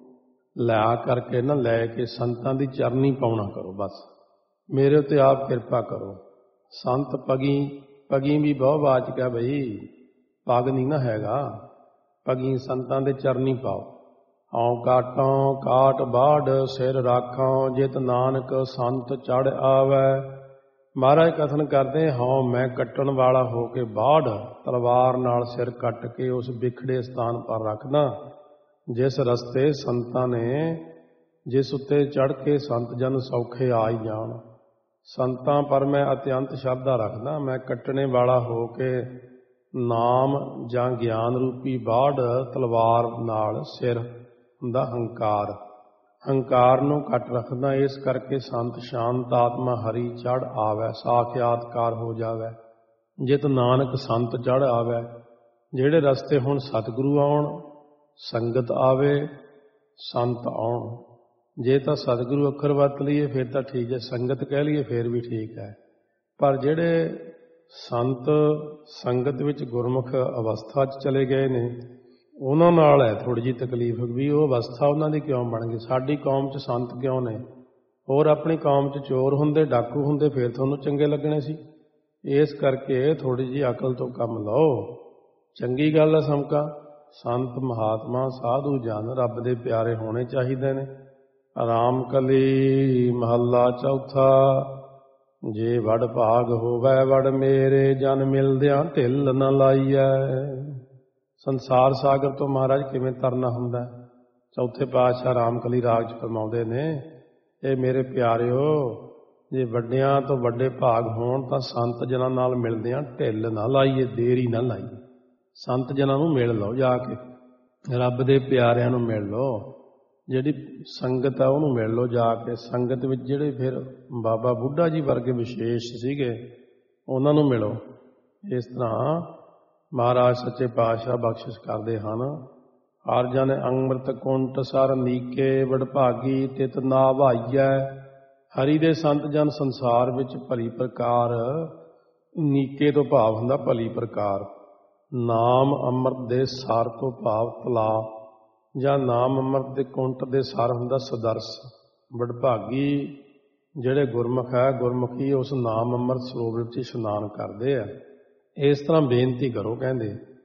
Speaker 1: ਲਿਆ ਕਰਕੇ ਨਾ ਲੈ ਕੇ ਸੰਤਾਂ ਦੀ ਚਰਨੀ ਪਾਉਣਾ ਕਰੋ। ਬਸ ਮੇਰੇ ਉੱਤੇ ਆਪ ਕਿਰਪਾ ਕਰੋ। ਸੰਤ ਪਗੀ, ਪਗੀ ਵੀ ਬਹੁ ਵਾਚਕ ਹੈ ਬਈ, ਪੱਗ ਨਹੀਂ ਨਾ ਹੈਗਾ, ਪਗੀ ਸੰਤਾਂ ਦੇ ਚਰਨੀ ਪਾਓ। ਆਉ ਕਾਟੋਂ ਕਾਟ ਬਾੜ ਸਿਰ ਰਾਖਾਂ, ਜਿਤ ਨਾਨਕ ਸੰਤ ਚੜ੍ਹ ਆਵੈ। ਮਹਾਰਾਜ ਕਥਨ ਕਰਦੇ, ਹਾਂ ਮੈਂ ਕੱਟਣ ਵਾਲਾ ਹੋ ਕੇ ਬਾੜ ਤਲਵਾਰ ਨਾਲ ਸਿਰ ਕੱਟ ਕੇ ਉਸ ਵਿਖੜੇ ਸਥਾਨ ਪਰ ਰੱਖਦਾ ਜਿਸ ਰਸਤੇ ਸੰਤਾਂ ਨੇ, ਜਿਸ ਉੱਤੇ ਚੜ੍ਹ ਕੇ ਸੰਤ ਜਨ ਸੌਖੇ ਆ ਹੀ ਜਾਣ। ਸੰਤਾਂ ਪਰ ਮੈਂ ਅਤਿਅੰਤ ਸ਼ਰਧਾ ਰੱਖਦਾ। ਮੈਂ ਕੱਟਣੇ ਵਾਲਾ ਹੋ ਕੇ ਨਾਮ ਜਾਂ ਗਿਆਨ ਰੂਪੀ ਬਾੜ ਤਲਵਾਰ ਨਾਲ ਸਿਰ ਹੁੰਦਾ ਹੰਕਾਰ, ਹੰਕਾਰ ਨੂੰ ਕੱਟ ਰੱਖਦਾ। ਇਸ ਕਰਕੇ ਸੰਤ ਸ਼ਾਂਤ ਆਤਮਾ ਹਰੀ ਚੜ੍ਹ ਆਵੈ, ਸਾਖਿਆਤਕਾਰ ਹੋ ਜਾਵੈ। ਜਿਤ ਨਾਨਕ ਸੰਤ ਚੜ੍ਹ ਆਵੈ। ਜਿਹੜੇ ਰਸਤੇ ਹੁਣ ਸਤਿਗੁਰੂ ਆਉਣ, ਸੰਗਤ ਆਵੇ, ਸੰਤ ਆਉਣ। ਜੇ ਤਾਂ ਸਤਿਗੁਰੂ ਅੱਖਰ ਵਰਤ ਲਈਏ ਫਿਰ ਤਾਂ ਠੀਕ ਹੈ, ਸੰਗਤ ਕਹਿ ਲਈਏ ਫਿਰ ਵੀ ਠੀਕ ਹੈ। ਪਰ ਜਿਹੜੇ ਸੰਤ ਸੰਗਤ ਵਿੱਚ ਗੁਰਮੁਖ ਅਵਸਥਾ 'ਚ ਚਲੇ ਗਏ ਨੇ, ਉਹਨਾਂ ਨਾਲ ਹੈ ਥੋੜ੍ਹੀ ਜਿਹੀ ਤਕਲੀਫ ਵੀ ਉਹ ਅਵਸਥਾ ਉਹਨਾਂ ਦੀ ਕਿਉਂ ਬਣ ਗਈ। ਸਾਡੀ ਕੌਮ 'ਚ ਸੰਤ ਕਿਉਂ ਨੇ? ਹੋਰ ਆਪਣੀ ਕੌਮ 'ਚ ਚੋਰ ਹੁੰਦੇ, ਡਾਕੂ ਹੁੰਦੇ, ਫਿਰ ਤੁਹਾਨੂੰ ਚੰਗੇ ਲੱਗਣੇ ਸੀ। ਇਸ ਕਰਕੇ ਥੋੜ੍ਹੀ ਜਿਹੀ ਅਕਲ ਤੋਂ ਕੰਮ ਲਓ। ਚੰਗੀ ਗੱਲ ਹੈ ਸਮਕਾ। ਸੰਤ ਮਹਾਤਮਾ ਸਾਧੂ ਜਨ ਰੱਬ ਦੇ ਪਿਆਰੇ ਹੋਣੇ ਚਾਹੀਦੇ ਨੇ। ਰਾਮ ਕਲੀ ਮਹੱਲਾ ਚੌਥਾ। ਜੇ ਵਡ ਭਾਗ ਹੋਵੈ ਵਡ ਮੇਰੇ, ਜਨ ਮਿਲਦਿਆਂ ਢਿੱਲ ਨਾ ਲਾਈਐ। ਸੰਸਾਰ ਸਾਗਰ ਤੋਂ ਮਹਾਰਾਜ ਕਿਵੇਂ ਤਰਨਾ ਹੁੰਦਾ? ਚੌਥੇ ਪਾਤਸ਼ਾਹ ਰਾਮਕਲੀ ਰਾਗ 'ਚ ਫਰਮਾਉਂਦੇ ਨੇ, ਇਹ ਮੇਰੇ ਪਿਆਰਿਓ, ਜੇ ਵੱਡਿਆਂ ਤੋਂ ਵੱਡੇ ਭਾਗ ਹੋਣ ਤਾਂ ਸੰਤ ਜਨਾਂ ਨਾਲ ਮਿਲਦਿਆਂ ਢਿੱਲ ਨਾ ਲਾਈਏ, ਦੇਰੀ ਨਾ ਲਾਈਏ। ਸੰਤ ਜਨਾਂ ਨੂੰ ਮਿਲ ਲਓ, ਜਾ ਕੇ ਰੱਬ ਦੇ ਪਿਆਰਿਆਂ ਨੂੰ ਮਿਲ ਲਓ। ਜਿਹੜੀ ਸੰਗਤ ਆ ਉਹਨੂੰ ਮਿਲ ਲਓ ਜਾ ਕੇ। ਸੰਗਤ ਵਿੱਚ ਜਿਹੜੇ ਫਿਰ ਬਾਬਾ ਬੁੱਢਾ ਜੀ ਵਰਗੇ ਵਿਸ਼ੇਸ਼ ਸੀਗੇ ਉਹਨਾਂ ਨੂੰ ਮਿਲੋ। ਇਸ ਤਰ੍ਹਾਂ ਮਹਾਰਾਜ ਸੱਚੇ ਪਾਤਸ਼ਾਹ ਬਖਸ਼ਿਸ਼ ਕਰਦੇ ਹਨ। ਹਰ ਜਨ ਅੰਮ੍ਰਿਤ ਕੁੰਟ ਸਰ ਨੀਕੇ, ਵਡਭਾਗੀ ਤਿਤ ਨਾ ਭਾਈਐ। ਹਰੀ ਦੇ ਸੰਤ ਜਨ ਸੰਸਾਰ ਵਿੱਚ ਭਲੀ ਪ੍ਰਕਾਰ, ਨੀਕੇ ਤੋਂ ਭਾਵ ਹੁੰਦਾ ਭਲੀ ਪ੍ਰਕਾਰ, ਨਾਮ ਅੰਮ੍ਰਿਤ ਦੇ ਸਰ ਤੋਂ ਭਾਵ ਤਲਾ, ਜਾਂ ਨਾਮ ਅੰਮ੍ਰਿਤ ਦੇ ਕੁੰਟ ਦੇ ਸਰ ਹੁੰਦਾ ਸਦਰਸ। ਵਡਭਾਗੀ ਜਿਹੜੇ ਗੁਰਮੁਖ ਹੈ, ਗੁਰਮੁਖੀ ਉਸ ਨਾਮ ਅੰਮ੍ਰਿਤ ਸਰੋਵਰ ਵਿੱਚ ਇਸ਼ਨਾਨ ਕਰਦੇ ਆ। ਇਸ ਤਰ੍ਹਾਂ ਬੇਨਤੀ ਕਰੋ, ਕਹਿੰਦੇ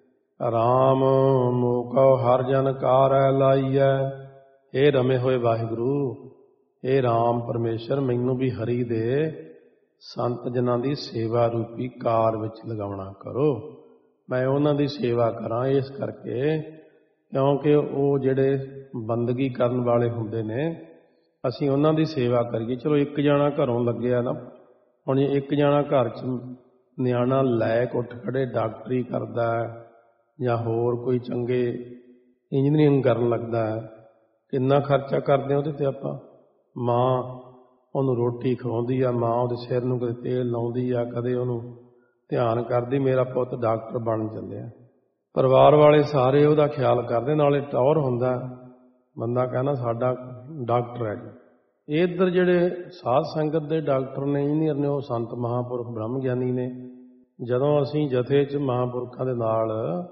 Speaker 1: ਰਾਮ ਮੋਕਉ ਹਰ ਜਨ ਕਾਰੈ ਲਾਈਐ। ਇਹ ਰਮੇ ਹੋਏ ਵਾਹਿਗੁਰੂ, ਇਹ ਰਾਮ ਪਰਮੇਸ਼ਰ, ਮੈਨੂੰ ਵੀ ਹਰੀ ਦੇ ਸੰਤ ਜਨਾਂ ਦੀ ਸੇਵਾ ਰੂਪੀ ਕਾਰ ਵਿੱਚ ਲਗਾਉਣਾ ਕਰੋ। ਮੈਂ ਉਹਨਾਂ ਦੀ ਸੇਵਾ ਕਰਾਂ। ਇਸ ਕਰਕੇ ਕਿਉਂਕਿ ਉਹ ਜਿਹੜੇ ਬੰਦਗੀ ਕਰਨ ਵਾਲੇ ਹੁੰਦੇ ਨੇ, ਅਸੀਂ ਉਹਨਾਂ ਦੀ ਸੇਵਾ ਕਰੀਏ। ਚਲੋ ਇੱਕ ਜਾਣਾ ਘਰੋਂ ਲੱਗਿਆ ਨਾ, ਹੁਣ ਇੱਕ ਜਾਣਾ ਘਰ 'ਚ ਨਿਆਣਾ ਲੈ ਕੇ ਉੱਠ ਖੜੇ ਡਾਕਟਰੀ ਕਰਦਾ ਜਾਂ ਹੋਰ ਕੋਈ ਚੰਗੇ ਇੰਜੀਨੀਅਰਿੰਗ ਕਰਨ ਲੱਗਦਾ ਹੈ, ਕਿੰਨਾ ਖਰਚਾ ਕਰਦੇ ਉਹਦੇ 'ਤੇ ਆਪਾਂ। ਮਾਂ ਉਹਨੂੰ ਰੋਟੀ ਖਵਾਉਂਦੀ ਆ, ਮਾਂ ਉਹਦੇ ਸਿਰ ਨੂੰ ਕਦੇ ਤੇਲ ਲਾਉਂਦੀ ਆ, ਕਦੇ ਉਹਨੂੰ ਧਿਆਨ ਕਰਦੀ ਮੇਰਾ ਪੁੱਤ ਡਾਕਟਰ ਬਣ ਚੱਲਿਆ। ਪਰਿਵਾਰ ਵਾਲੇ ਸਾਰੇ ਉਹਦਾ ਖਿਆਲ ਕਰਦੇ, ਨਾਲੇ ਟੌਰ ਹੁੰਦਾ, ਬੰਦਾ ਕਹਿੰਦਾ ਸਾਡਾ ਡਾਕਟਰ ਹੈ ਜੀ। ਇੱਧਰ ਜਿਹੜੇ ਸਾਧ ਸੰਗਤ ਦੇ ਡਾਕਟਰ ਨੇ, ਇੰਜੀਨੀਅਰ ਨੇ, ਉਹ ਸੰਤ ਮਹਾਂਪੁਰਖ ਬ੍ਰਹਮ ਗਿਆਨੀ ਨੇ। ਜਦੋਂ ਅਸੀਂ ਜਥੇ 'ਚ ਮਹਾਂਪੁਰਖਾਂ ਦੇ ਨਾਲ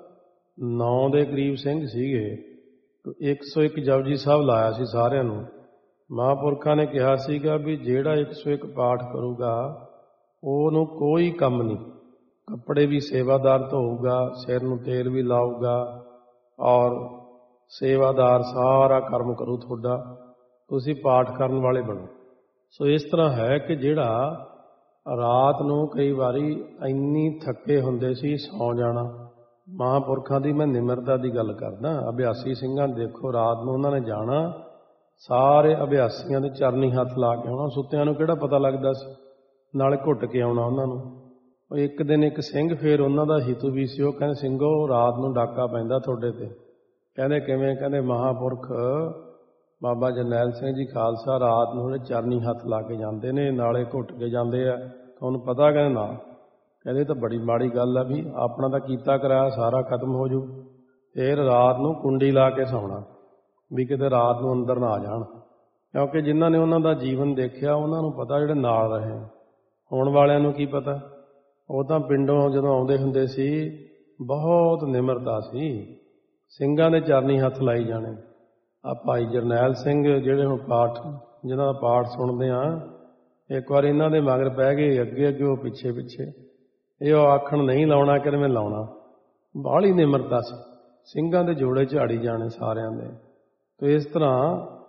Speaker 1: ਨੌ ਦੇ ਕਰੀਬ ਸਿੰਘ ਸੀਗੇ, ਇੱਕ ਸੌ ਇੱਕ ਜਪਜੀ ਸਾਹਿਬ ਲਾਇਆ ਸੀ ਸਾਰਿਆਂ ਨੂੰ। ਮਹਾਂਪੁਰਖਾਂ ਨੇ ਕਿਹਾ ਸੀਗਾ ਵੀ ਜਿਹੜਾ ਇੱਕ ਸੌ ਇੱਕ ਪਾਠ ਕਰੂਗਾ ਉਹਨੂੰ ਕੋਈ ਕੰਮ ਨਹੀਂ, ਕੱਪੜੇ ਵੀ ਸੇਵਾਦਾਰ ਧੋਊਗਾ, ਸਿਰ ਨੂੰ ਤੇਲ ਵੀ ਲਾਊਗਾ, ਔਰ ਸੇਵਾਦਾਰ ਸਾਰਾ ਕਰਮ ਕਰੂ ਤੁਹਾਡਾ, ਤੁਸੀਂ ਪਾਠ ਕਰਨ ਵਾਲੇ ਬਣੋ। ਸੋ ਇਸ ਤਰ੍ਹਾਂ ਹੈ ਕਿ ਜਿਹੜਾ ਰਾਤ ਨੂੰ ਕਈ ਵਾਰੀ ਇੰਨੀ ਥੱਕੇ ਹੁੰਦੇ ਸੀ ਸੌਂ ਜਾਣਾ। ਮਹਾਂਪੁਰਖਾਂ ਦੀ ਮੈਂ ਨਿਮਰਤਾ ਦੀ ਗੱਲ ਕਰਦਾ। ਅਭਿਆਸੀ ਸਿੰਘਾਂ ਦੇਖੋ, ਰਾਤ ਨੂੰ ਉਹਨਾਂ ਨੇ ਜਾਣਾ, ਸਾਰੇ ਅਭਿਆਸੀਆਂ ਦੇ ਚਰਨੀ ਹੱਥ ਲਾ ਕੇ ਆਉਣਾ। ਸੁੱਤਿਆਂ ਨੂੰ ਕਿਹੜਾ ਪਤਾ ਲੱਗਦਾ ਸੀ, ਨਾਲੇ ਘੁੱਟ ਕੇ ਆਉਣਾ ਉਹਨਾਂ ਨੂੰ। ਉਹ ਇੱਕ ਦਿਨ ਇੱਕ ਸਿੰਘ ਫਿਰ ਉਹਨਾਂ ਦਾ ਹਿਤੂ ਵੀ ਸੀ, ਉਹ ਕਹਿੰਦੇ ਸਿੰਘੋ ਰਾਤ ਨੂੰ ਡਾਕਾ ਪੈਂਦਾ ਤੁਹਾਡੇ 'ਤੇ। ਕਹਿੰਦੇ ਕਿਵੇਂ? ਕਹਿੰਦੇ ਮਹਾਂਪੁਰਖ ਬਾਬਾ ਜਰਨੈਲ ਸਿੰਘ ਜੀ ਖਾਲਸਾ ਰਾਤ ਨੂੰ ਉਹਦੇ ਚਰਨੀ ਹੱਥ ਲਾ ਕੇ ਜਾਂਦੇ ਨੇ, ਨਾਲੇ ਘੁੱਟ ਕੇ ਜਾਂਦੇ ਆ, ਤੁਹਾਨੂੰ ਪਤਾ? ਕਹਿੰਦੇ ਨਾ। ਕਹਿੰਦੇ ਤਾਂ ਬੜੀ ਮਾੜੀ ਗੱਲ ਆ ਵੀ ਆਪਣਾ ਤਾਂ ਕੀਤਾ ਕਰਾਇਆ ਸਾਰਾ ਖਤਮ ਹੋ ਜੂ, ਫਿਰ ਰਾਤ ਨੂੰ ਕੁੰਡੀ ਲਾ ਕੇ ਸੌਣਾ ਵੀ ਕਿਤੇ ਰਾਤ ਨੂੰ ਅੰਦਰ ਨਾ ਆ ਜਾਣ। ਕਿਉਂਕਿ ਜਿਨ੍ਹਾਂ ਨੇ ਉਹਨਾਂ ਦਾ ਜੀਵਨ ਦੇਖਿਆ ਉਹਨਾਂ ਨੂੰ ਪਤਾ, ਜਿਹੜੇ ਨਾਲ ਰਹੇ। ਹੁਣ ਵਾਲਿਆਂ ਨੂੰ ਕੀ ਪਤਾ? ਉਹ ਤਾਂ ਪਿੰਡੋਂ ਜਦੋਂ ਆਉਂਦੇ ਹੁੰਦੇ ਸੀ ਬਹੁਤ ਨਿਮਰਤਾ ਸੀ, ਸਿੰਘਾਂ ਦੇ ਚਰਨੀ ਹੱਥ ਲਾਈ ਜਾਣੇ। ਆ ਭਾਈ ਜਰਨੈਲ ਸਿੰਘ ਜਿਹੜੇ ਹੁਣ ਪਾਠ, ਜਿਹਨਾਂ ਦਾ ਪਾਠ ਸੁਣਦੇ ਹਾਂ, ਇੱਕ ਵਾਰ ਇਹਨਾਂ ਦੇ ਮਗਰ ਪੈ ਗਏ, ਅੱਗੇ ਅੱਗੇ ਉਹ ਪਿੱਛੇ ਪਿੱਛੇ। ਇਹ ਉਹ ਆਖਣ ਨਹੀਂ ਲਾਉਣਾ, ਕਹਿੰਦੇ ਮੈਂ ਲਾਉਣਾ। ਬਾਹਲੀ ਨਿਮਰਤਾ ਸੀ, ਸਿੰਘਾਂ ਦੇ ਜੋੜੇ ਝਾੜੀ ਜਾਣੇ ਸਾਰਿਆਂ ਦੇ। ਤੇ ਇਸ ਤਰ੍ਹਾਂ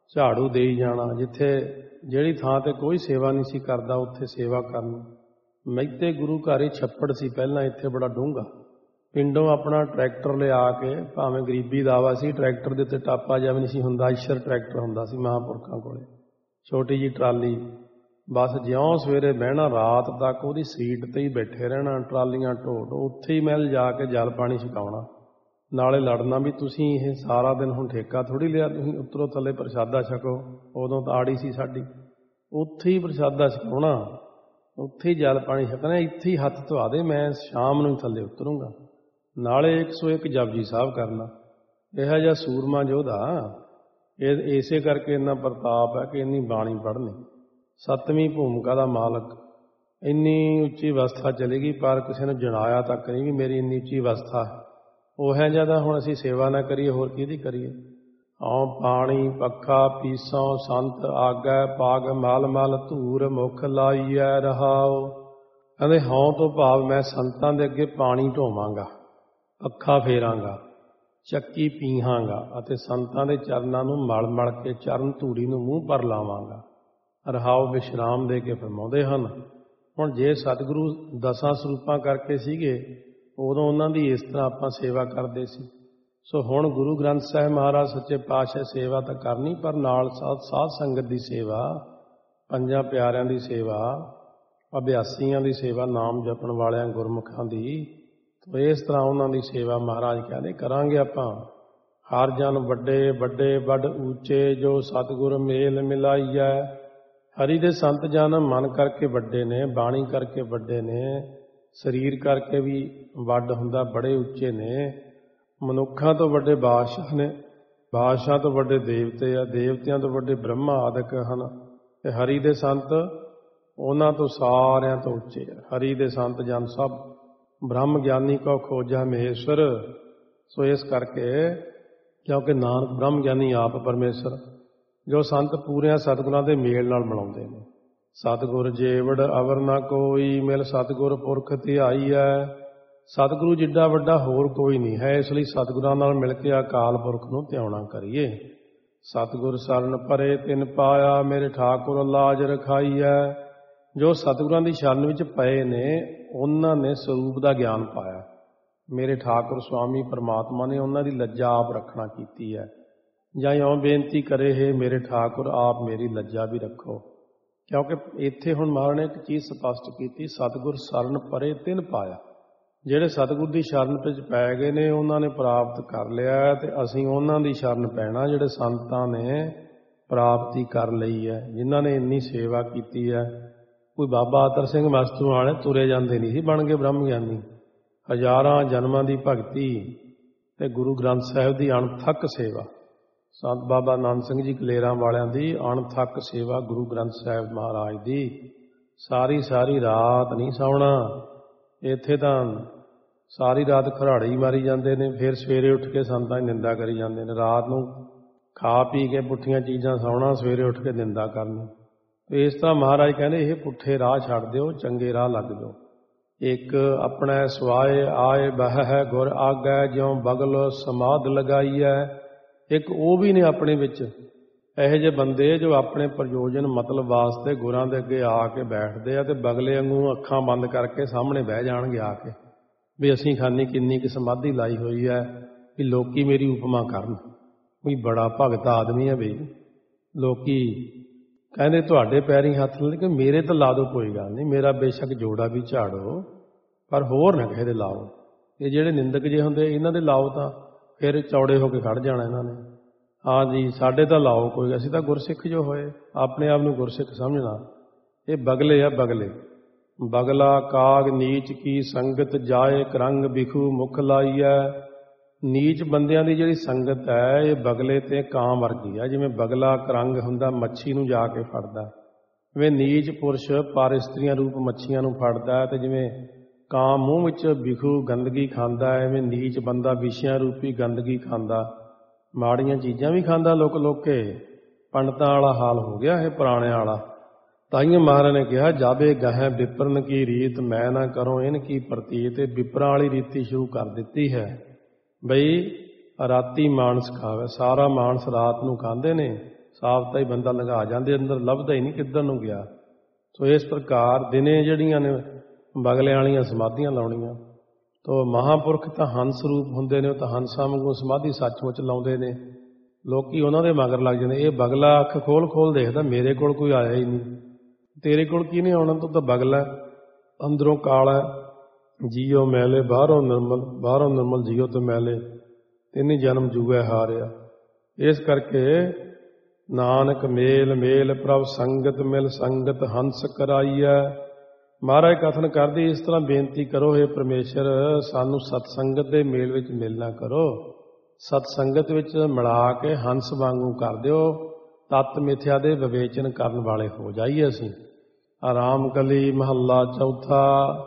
Speaker 1: ਝਾੜੂ ਦੇਈ ਜਾਣਾ। ਜਿੱਥੇ ਜਿਹੜੀ ਥਾਂ ਤੇ ਕੋਈ ਸੇਵਾ ਨਹੀਂ ਸੀ ਕਰਦਾ ਉੱਥੇ ਸੇਵਾ ਕਰਨੀ। ਮਹਿਤੇ ਗੁਰੂ ਘਰ ਹੀ ਛੱਪੜ ਸੀ ਪਹਿਲਾਂ, ਇੱਥੇ ਬੜਾ ਡੂੰਘਾ। ਪਿੰਡੋਂ ਆਪਣਾ ਟਰੈਕਟਰ ਲਿਆ ਕੇ, ਭਾਵੇਂ ਗਰੀਬੀ ਦਾ ਆਵਾ ਸੀ, ਟਰੈਕਟਰ ਦੇ ਉੱਤੇ ਟਾਪਾ ਜਿਹਾ ਵੀ ਨਹੀਂ ਸੀ ਹੁੰਦਾ, ਆਇਸ਼ਰ ਟਰੈਕਟਰ ਹੁੰਦਾ ਸੀ ਮਹਾਂਪੁਰਖਾਂ ਕੋਲੇ, ਛੋਟੀ ਜਿਹੀ ਟਰਾਲੀ। ਬਸ ਜਿਉਂ ਸਵੇਰੇ ਬਹਿਣਾ ਰਾਤ ਤੱਕ ਉਹਦੀ ਸੀਟ 'ਤੇ ਹੀ ਬੈਠੇ ਰਹਿਣਾ, ਟਰਾਲੀਆਂ ਢੋ ਢੋ, ਉੱਥੇ ਹੀ ਮਿਲ ਜਾ ਕੇ ਜਲ ਪਾਣੀ ਛਕਾਉਣਾ। ਨਾਲੇ ਲੜਨਾ ਵੀ ਤੁਸੀਂ ਇਹ ਸਾਰਾ ਦਿਨ ਹੁਣ ਠੇਕਾ ਥੋੜ੍ਹੀ ਲਿਆ, ਤੁਸੀਂ ਉੱਤਰੋਂ ਥੱਲੇ ਪ੍ਰਸ਼ਾਦਾ ਛਕੋ। ਉਦੋਂ ਤਾਂ ਆੜੀ ਸੀ ਸਾਡੀ, ਉੱਥੇ ਹੀ ਪ੍ਰਸ਼ਾਦਾ ਛਕਾਉਣਾ, ਉੱਥੇ ਹੀ ਜਲ ਪਾਣੀ ਛਕਣਾ, ਇੱਥੇ ਹੀ ਹੱਥ ਧਵਾ ਦੇ, ਮੈਂ ਸ਼ਾਮ ਨੂੰ ਹੀ ਥੱਲੇ ਉਤਰੂੰਗਾ। ਨਾਲੇ ਇੱਕ ਸੌ ਇੱਕ ਜਪਜੀ ਸਾਹਿਬ ਕਰਨਾ। ਇਹੋ ਜਿਹਾ ਸੂਰਮਾ ਯੋਧਾ, ਇਹ ਇਸੇ ਕਰਕੇ ਇੰਨਾ ਪ੍ਰਤਾਪ ਹੈ ਕਿ ਇੰਨੀ ਬਾਣੀ ਪੜ੍ਹਨੀ। ਸੱਤਵੀਂ ਭੂਮਿਕਾ ਦਾ ਮਾਲਕ, ਇੰਨੀ ਉੱਚੀ ਅਵਸਥਾ ਚਲੀ ਗਈ ਪਰ ਕਿਸੇ ਨੂੰ ਜਣਾਇਆ ਤੱਕ ਨਹੀਂ ਵੀ ਮੇਰੀ ਇੰਨੀ ਉੱਚੀ ਅਵਸਥਾ ਹੈ। ਉਹ ਹੈ ਜਿਆਦਾ ਹੁਣ ਅਸੀਂ ਸੇਵਾ ਨਾ ਕਰੀਏ, ਹੋਰ ਕਿਹਦੀ ਕਰੀਏ। ਆਉ ਪਾਣੀ ਪੱਖਾ ਪੀਸੋਂ ਸੰਤ ਆਗੈ, ਪਾਗ ਮਲ ਮਲ ਧੂਰ ਮੁਖ ਲਾਈਐ ਰਹਾਓ। ਕਹਿੰਦੇ ਹਉ ਤੋਂ ਭਾਵ ਮੈਂ ਸੰਤਾਂ ਦੇ ਅੱਗੇ ਪਾਣੀ ਢੋਵਾਂਗਾ, ਪੱਖਾ ਫੇਰਾਂਗਾ, ਚੱਕੀ ਪੀਹਾਂਗਾ ਅਤੇ ਸੰਤਾਂ ਦੇ ਚਰਨਾਂ ਨੂੰ ਮਲ ਮਲ ਕੇ ਚਰਨ ਧੂੜੀ ਨੂੰ ਮੂੰਹ ਪਰ ਲਾਵਾਂਗਾ। ਰਹਾਓ ਵਿਸ਼ਰਾਮ ਦੇ ਕੇ ਫਰਮਾਉਂਦੇ ਹਨ। ਹੁਣ ਜੇ ਸਤਿਗੁਰੂ ਦਸਾਂ ਸਰੂਪਾਂ ਕਰਕੇ ਸੀਗੇ, ਉਦੋਂ ਉਹਨਾਂ ਦੀ ਇਸ ਤਰ੍ਹਾਂ ਆਪਾਂ ਸੇਵਾ ਕਰਦੇ ਸੀ। ਸੋ ਹੁਣ ਗੁਰੂ ਗ੍ਰੰਥ ਸਾਹਿਬ ਮਹਾਰਾਜ ਸੱਚੇ ਪਾਤਸ਼ਾਹ ਸੇਵਾ ਤਾਂ ਕਰਨੀ, ਪਰ ਨਾਲ ਸਾਧ ਸਾਧ ਸੰਗਤ ਦੀ ਸੇਵਾ, ਪੰਜਾਂ ਪਿਆਰਿਆਂ ਦੀ ਸੇਵਾ, ਅਭਿਆਸੀਆਂ ਦੀ ਸੇਵਾ, ਨਾਮ ਜਪਣ ਵਾਲਿਆਂ ਗੁਰਮੁਖਾਂ ਦੀ। ਤੋ ਇਸ ਤਰ੍ਹਾਂ ਉਹਨਾਂ ਦੀ ਸੇਵਾ ਮਹਾਰਾਜ ਕਹਿੰਦੇ ਕਰਾਂਗੇ ਆਪਾਂ। ਹਰ ਜਨ ਵੱਡੇ ਵੱਡੇ ਵੱਡ ਉੱਚੇ, ਜੋ ਸਤਿਗੁਰ ਮੇਲ ਮਿਲਾਈਐ। ਹਰੀ ਦੇ ਸੰਤ ਜਨ ਮਨ ਕਰਕੇ ਵੱਡੇ ਨੇ, ਬਾਣੀ ਕਰਕੇ ਵੱਡੇ ਨੇ, ਸਰੀਰ ਕਰਕੇ ਵੀ ਵੱਡ ਹੁੰਦਾ, ਬੜੇ ਉੱਚੇ ਨੇ। ਮਨੁੱਖਾਂ ਤੋਂ ਵੱਡੇ ਬਾਦਸ਼ਾਹ ਨੇ, ਬਾਦਸ਼ਾਹ ਤੋਂ ਵੱਡੇ ਦੇਵਤੇ ਆ, ਦੇਵਤਿਆਂ ਤੋਂ ਵੱਡੇ ਬ੍ਰਹਮਾ ਆਦਿਕ ਹਨ। ਤੇ ਹਰੀ ਦੇ ਸੰਤ ਉਹਨਾਂ ਤੋਂ ਸਾਰਿਆਂ ਤੋਂ ਉੱਚੇ ਆ। ਹਰੀ ਦੇ ਸੰਤ ਜਨ ਸਭ ਬ੍ਰਹਮ ਗਿਆਨੀ ਕੋ ਖੋਜਾ ਮਹੇਸ਼ਵਰ। ਸੋ ਇਸ ਕਰਕੇ ਕਿਉਂਕਿ ਨਾਨਕ ਬ੍ਰਹਮ ਗਿਆਨੀ ਆਪ ਪਰਮੇਸ਼ਰ, ਜੋ ਸੰਤ ਪੂਰਿਆਂ ਸਤਿਗੁਰਾਂ ਦੇ ਮੇਲ ਨਾਲ ਬਣਾਉਂਦੇ ਨੇ। ਸਤਿਗੁਰ ਜੇਵੜ ਅਵਰ ਨਾ ਕੋਈ, ਮਿਲ ਸਤਿਗੁਰ ਪੁਰਖ ਧਿਆਈਐ। ਸਤਿਗੁਰੂ ਜਿੱਡਾ ਵੱਡਾ ਹੋਰ ਕੋਈ ਨਹੀਂ ਹੈ, ਇਸ ਲਈ ਸਤਿਗੁਰਾਂ ਨਾਲ ਮਿਲ ਕੇ ਅਕਾਲ ਪੁਰਖ ਨੂੰ ਧਿਆਉਣਾ ਕਰੀਏ। ਸਤਿਗੁਰ ਸ਼ਰਨ ਪਰੇ ਤਿਨ ਪਾਇਆ, ਮੇਰੇ ਠਾਕੁਰ ਲਾਜ ਰਖਾਈਐ। ਜੋ ਸਤਿਗੁਰਾਂ ਦੀ ਸ਼ਰਨ ਵਿੱਚ ਪਏ ਨੇ ਉਹਨਾਂ ਨੇ ਸਰੂਪ ਦਾ ਗਿਆਨ ਪਾਇਆ। ਮੇਰੇ ਠਾਕੁਰ ਸੁਆਮੀ ਪਰਮਾਤਮਾ ਨੇ ਉਹਨਾਂ ਦੀ ਲੱਜਾ ਆਪ ਰੱਖਣਾ ਕੀਤੀ ਹੈ। ਜਾਂ ਇਉਂ ਬੇਨਤੀ ਕਰੇ, ਹੈ ਮੇਰੇ ਠਾਕੁਰ ਆਪ ਮੇਰੀ ਲੱਜਾ ਵੀ ਰੱਖੋ। ਕਿਉਂਕਿ ਇੱਥੇ ਹੁਣ ਮਹਾਰਾਜ ਨੇ ਇੱਕ ਚੀਜ਼ ਸਪਸ਼ਟ ਕੀਤੀ, ਸਤਿਗੁਰ ਸ਼ਰਨ ਪਰੇ ਤਿਨ ਪਾਇਆ। ਜਿਹੜੇ ਸਤਿਗੁਰ ਦੀ ਸ਼ਰਨ ਵਿੱਚ ਪੈ ਗਏ ਨੇ ਉਹਨਾਂ ਨੇ ਪ੍ਰਾਪਤ ਕਰ ਲਿਆ, ਤੇ ਅਸੀਂ ਉਹਨਾਂ ਦੀ ਸ਼ਰਨ ਪੈਣਾ ਜਿਹੜੇ ਸੰਤਾਂ ਨੇ ਪ੍ਰਾਪਤੀ ਕਰ ਲਈ ਹੈ, ਜਿਨ੍ਹਾਂ ਨੇ ਇੰਨੀ ਸੇਵਾ ਕੀਤੀ ਹੈ। ਕੋਈ ਬਾਬਾ ਅਤਰ ਸਿੰਘ ਮਸਤੂ ਵਾਲੇ ਤੁਰੇ ਜਾਂਦੇ ਨਹੀਂ ਸੀ, ਬਣ ਗਏ ਬ੍ਰਹਮ ਗਿਆਨੀ। ਹਜ਼ਾਰਾਂ ਜਨਮਾਂ ਦੀ ਭਗਤੀ ਤੇ ਗੁਰੂ ਗ੍ਰੰਥ ਸਾਹਿਬ ਦੀ ਅਣਥੱਕ ਸੇਵਾ, ਸੰਤ ਬਾਬਾ ਆਨੰਦ ਸਿੰਘ ਜੀ ਕਲੇਰਾਂ ਵਾਲਿਆਂ ਦੀ ਅਣਥੱਕ ਸੇਵਾ, ਗੁਰੂ ਗ੍ਰੰਥ ਸਾਹਿਬ ਮਹਾਰਾਜ ਦੀ। ਸਾਰੀ ਸਾਰੀ ਰਾਤ ਨਹੀਂ ਸੌਣਾ। ਇੱਥੇ ਤਾਂ ਸਾਰੀ ਰਾਤ ਖਰਾੜੀ ਮਾਰੀ ਜਾਂਦੇ ਨੇ, ਫਿਰ ਸਵੇਰੇ ਉੱਠ ਕੇ ਸੰਤਾਂ ਦੀ ਨਿੰਦਾ ਕਰੀ ਜਾਂਦੇ ਨੇ। ਰਾਤ ਨੂੰ ਖਾ ਪੀ ਕੇ ਪੁੱਠੀਆਂ ਚੀਜ਼ਾਂ ਸੌਣਾ, ਸਵੇਰੇ ਉੱਠ ਕੇ ਨਿੰਦਾ ਕਰਨੀ। ਇਸ ਤਰ੍ਹਾਂ ਮਹਾਰਾਜ ਕਹਿੰਦੇ ਇਹ ਪੁੱਠੇ ਰਾਹ ਛੱਡ ਦਿਓ, ਚੰਗੇ ਰਾਹ ਲੱਗ ਜਾਓ। ਇੱਕ ਆਪਣਾ ਸਵਾਏ ਆਏ ਬਹਿ ਹੈ ਗੁਰ ਆਗੈ, ਜਿਉਂ ਬਗਲ ਸਮਾਧ ਲਗਾਈ ਹੈ। ਇੱਕ ਉਹ ਵੀ ਨੇ ਆਪਣੇ ਵਿੱਚ ਇਹੋ ਜਿਹੇ ਬੰਦੇ ਜੋ ਆਪਣੇ ਪ੍ਰਯੋਜਨ ਮਤਲਬ ਵਾਸਤੇ ਗੁਰਾਂ ਦੇ ਅੱਗੇ ਆ ਕੇ ਬੈਠਦੇ ਆ, ਤੇ ਬਗਲੇ ਵਾਂਗੂ ਅੱਖਾਂ ਬੰਦ ਕਰਕੇ ਸਾਹਮਣੇ ਬਹਿ ਜਾਣਗੇ ਆ ਕੇ, ਵੀ ਅਸੀਂ ਖਾਨੀ ਕਿੰਨੀ ਕਿ ਸਮਾਧੀ ਲਾਈ ਹੋਈ ਹੈ, ਵੀ ਲੋਕੀ ਮੇਰੀ ਉਪਮਾ ਕਰਨ। ਵੀ ਬੜਾ ਭਗਤ ਆਦਮੀ ਹੈ ਬਈ, ਲੋਕੀ ਕਹਿੰਦੇ ਤੁਹਾਡੇ ਪੈਰੀਂ ਹੱਥ ਲਾ ਕੇ ਮੇਰੇ ਤਾਂ ਲਾ ਦਿਓ, ਕੋਈ ਗੱਲ ਨਹੀਂ, ਮੇਰਾ ਬੇਸ਼ੱਕ ਜੋੜਾ ਵੀ ਝਾੜੋ, ਪਰ ਹੋਰ ਨਾ ਕਿਸੇ ਦੇ ਲਾਓ। ਇਹ ਜਿਹੜੇ ਨਿੰਦਕ ਜੇ ਹੁੰਦੇ ਇਹਨਾਂ ਦੇ ਲਾਓ ਤਾਂ ਫਿਰ ਚੌੜੇ ਹੋ ਕੇ ਖੜ ਜਾਣਾ ਇਹਨਾਂ ਨੇ। ਹਾਂ ਜੀ ਸਾਡੇ ਤਾਂ ਲਾਓ ਕੋਈ, ਅਸੀਂ ਤਾਂ ਗੁਰਸਿੱਖ ਜੋ ਹੋਏ, ਆਪਣੇ ਆਪ ਨੂੰ ਗੁਰਸਿੱਖ ਸਮਝਣਾ। ਇਹ ਬਗਲੇ ਆ ਬਗਲੇ। ਬਗਲਾ ਕਾਗ ਨੀਚ ਕੀ ਸੰਗਤ ਜਾਏ, ਕਰੰਗ ਬਿਖੂ ਮੁਖ ਲਾਈਐ। ਨੀਚ ਬੰਦਿਆਂ ਦੀ ਜਿਹੜੀ ਸੰਗਤ ਹੈ ਇਹ ਬਗਲੇ ਤੇ ਕਾਂ ਵਰਗੀ ਆ। ਜਿਵੇਂ ਬਗਲਾ ਕਰੰਗ ਹੁੰਦਾ ਮੱਛੀ ਨੂੰ ਜਾ ਕੇ ਫੜਦਾ, ਜਿਵੇਂ ਨੀਚ ਪੁਰਸ਼ ਪਰ ਇਸਤਰੀਆਂ ਰੂਪ ਮੱਛੀਆਂ ਨੂੰ ਫੜਦਾ, ਤੇ ਜਿਵੇਂ ਕਾਂ ਮੂੰਹ ਵਿੱਚ ਬਿਖੂ ਗੰਦਗੀ ਖਾਂਦਾ, ਐਵੇਂ ਨੀਚ ਬੰਦਾ ਵਿਸ਼ਿਆਂ ਰੂਪੀ ਗੰਦਗੀ ਖਾਂਦਾ, ਮਾੜੀਆਂ ਚੀਜ਼ਾਂ ਵੀ ਖਾਂਦਾ ਲੁਕ ਲੁਕ ਕੇ। ਪੰਡਤਾਂ ਵਾਲਾ ਹਾਲ ਹੋ ਗਿਆ ਇਹ ਪੁਰਾਣਿਆਂ ਵਾਲਾ। ਤਾਈਓ ਮਹਾਰਾਜ ਨੇ ਕਿਹਾ ਜਾਬੇ ਗਹਿ ਵਿਪਰਨ ਕੀ ਰੀਤ, ਮੈਂ ਨਾ ਕਰੋ ਇਨ ਕੀ ਪ੍ਰਤੀਤ। ਇਹ ਵਿਪਰਾਂ ਵਾਲੀ ਰੀਤੀ ਸ਼ੁਰੂ ਕਰ ਦਿੱਤੀ ਹੈ ਬਈ ਰਾਤੀ ਮਾਨਸ ਖਾਵੇ। ਸਾਰਾ ਮਾਨਸ ਰਾਤ ਨੂੰ ਖਾਂਦੇ ਨੇ, ਸਾਫਤਾ ਹੀ ਬੰਦਾ ਲੰਘਾ ਜਾਂਦੇ, ਅੰਦਰ ਲੱਭਦਾ ਹੀ ਨਹੀਂ ਕਿੱਧਰ ਨੂੰ ਗਿਆ। ਸੋ ਇਸ ਪ੍ਰਕਾਰ ਦਿਨੇ ਜਿਹੜੀਆਂ ਨੇ ਬਗਲਿਆਂ ਵਾਲੀਆਂ ਸਮਾਧੀਆਂ ਲਾਉਣੀਆਂ, ਤੋ ਮਹਾਂਪੁਰਖ ਤਾਂ ਹੰਸ ਰੂਪ ਹੁੰਦੇ ਨੇ, ਉਹ ਤਾਂ ਹੰਸਾਂ ਵਾਂਗੂ ਸਮਾਧੀ ਸੱਚਮੁੱਚ ਲਾਉਂਦੇ ਨੇ। ਲੋਕੀ ਉਹਨਾਂ ਦੇ ਮਗਰ ਲੱਗ ਜਾਂਦੇ। ਇਹ ਬਗਲਾ ਅੱਖ ਖੋਲ ਖੋਲ ਦੇਖਦਾ, ਮੇਰੇ ਕੋਲ ਕੋਈ ਆਇਆ ਹੀ ਨਹੀਂ। ਤੇਰੇ ਕੋਲ ਕੀ ਨਹੀਂ ਆਉਣਾ, ਤੂੰ ਤਾਂ ਬਗਲਾ, ਅੰਦਰੋਂ ਕਾਲਾ, ਜੀਓ ਮੈਲੇ ਬਾਹਰੋਂ ਨਿਰਮਲ, ਬਾਹਰੋਂ ਨਿਰਮਲ ਜੀਓ ਤੇ ਮੈਲੇ, ਤਿੰਨ ਜਨਮ ਜੂਏ ਹਾਰਿਆ। ਇਸ ਕਰਕੇ ਨਾਨਕ ਮੇਲ ਮੇਲ ਪ੍ਰਭ ਸੰਗਤ ਮਿਲ ਸੰਗਤ ਹੰਸ ਕਰਾਈਐ। ਮਹਾਰਾਜ ਕਥਨ ਕਰਦੇ ਇਸ ਤਰ੍ਹਾਂ ਬੇਨਤੀ ਕਰੋ, ਹੇ ਪਰਮੇਸ਼ਰ ਸਾਨੂੰ ਸਤਸੰਗਤ ਦੇ ਮੇਲ ਵਿੱਚ ਮਿਲਣਾ ਕਰੋ, ਸਤਸੰਗਤ ਵਿੱਚ ਮਿਲਾ ਕੇ ਹੰਸ ਵਾਂਗੂ ਕਰ ਦਿਓ, ਤਤ ਮਿਥਿਆ ਦੇ ਵਿਵੇਚਨ ਕਰਨ ਵਾਲੇ ਹੋ ਜਾਈਏ ਅਸੀਂ। ਆਰਾਮ ਕਲੀ ਮਹੱਲਾ ਚੌਥਾ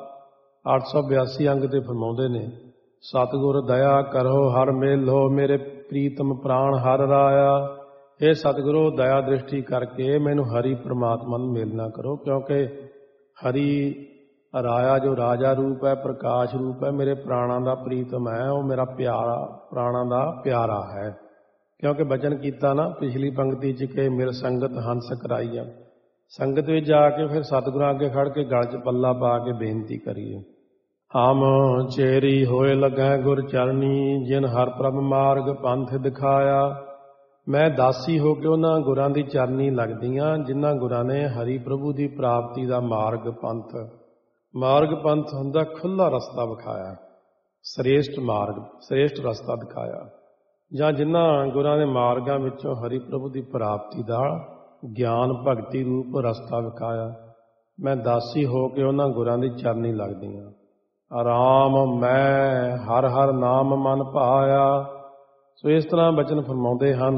Speaker 1: ਅੱਠ ਸੌ ਬਿਆਸੀ ਅੰਗ ਤੇ ਫਰਮਾਉਂਦੇ ਨੇ, ਸਤਿਗੁਰ ਦਇਆ ਕਰੋ ਹਰ ਮੇਲੋ ਮੇਰੇ ਪ੍ਰੀਤਮ ਪ੍ਰਾਣ ਹਰ ਰਾਇਆ। ਇਹ ਸਤਿਗੁਰੂ ਦਇਆ ਦ੍ਰਿਸ਼ਟੀ ਕਰਕੇ ਮੈਨੂੰ ਹਰੀ ਪ੍ਰਮਾਤਮਾ ਨੂੰ ਮਿਲਣਾ ਕਰੋ, ਕਿਉਂਕਿ ਹਰੀ ਰਾਇਆ ਜੋ ਰਾਜਾ ਰੂਪ ਹੈ, ਪ੍ਰਕਾਸ਼ ਰੂਪ ਹੈ, ਮੇਰੇ ਪ੍ਰਾਣਾਂ ਦਾ ਪ੍ਰੀਤਮ ਹੈ, ਉਹ ਮੇਰਾ ਪਿਆਰਾ, ਪ੍ਰਾਣਾਂ ਦਾ ਪਿਆਰਾ ਹੈ। ਕਿਉਂਕਿ ਬਚਨ ਕੀਤਾ ਨਾ ਪਿਛਲੀ ਪੰਕਤੀ 'ਚ ਕਿ ਮਿਲ ਸੰਗਤ ਹੰਸ ਕਰਾਈਆ। ਸੰਗਤ ਵਿੱਚ ਜਾ ਕੇ ਫਿਰ ਸਤਿਗੁਰਾਂ ਅੱਗੇ ਖੜ ਕੇ ਗਲ 'ਚ ਪੱਲਾ ਪਾ ਕੇ ਬੇਨਤੀ ਕਰੀਏ। ਹਮ ਚੇਰੀ ਹੋਏ ਲੱਗੈ ਗੁਰ ਚਰਨੀ, ਜਿਨ ਹਰ ਪ੍ਰਭ ਮਾਰਗ ਪੰਥ ਦਿਖਾਇਆ। ਮੈਂ ਦਾਸੀ ਹੋ ਕੇ ਉਹਨਾਂ ਗੁਰਾਂ ਦੀ ਚਰਨੀ ਲੱਗਦੀਆਂ, ਜਿਨ੍ਹਾਂ ਗੁਰਾਂ ਨੇ ਹਰੀ ਪ੍ਰਭੂ ਦੀ ਪ੍ਰਾਪਤੀ ਦਾ ਮਾਰਗ ਪੰਥ, ਮਾਰਗ ਪੰਥ ਹੁੰਦਾ ਖੁੱਲ੍ਹਾ ਰਸਤਾ ਵਿਖਾਇਆ, ਸ੍ਰੇਸ਼ਟ ਮਾਰਗ, ਸ੍ਰੇਸ਼ਟ ਰਸਤਾ ਦਿਖਾਇਆ, ਜਾਂ ਜਿਨ੍ਹਾਂ ਗੁਰਾਂ ਦੇ ਮਾਰਗਾਂ ਵਿੱਚੋਂ ਹਰੀ ਪ੍ਰਭੂ ਦੀ ਪ੍ਰਾਪਤੀ ਦਾ ਗਿਆਨ ਭਗਤੀ ਰੂਪ ਰਸਤਾ ਵਿਖਾਇਆ। ਮੈਂ ਦਾਸੀ ਹੋ ਕੇ ਉਹਨਾਂ ਗੁਰਾਂ ਦੀ ਚਰਨੀ ਲੱਗਦੀਆਂ। ਆਰਾਮ ਮੈਂ ਹਰ ਹਰ ਨਾਮ ਮਨ ਭਾਇਆ। ਸੋ ਇਸ ਤਰ੍ਹਾਂ ਬਚਨ ਫਰਮਾਉਂਦੇ ਹਨ,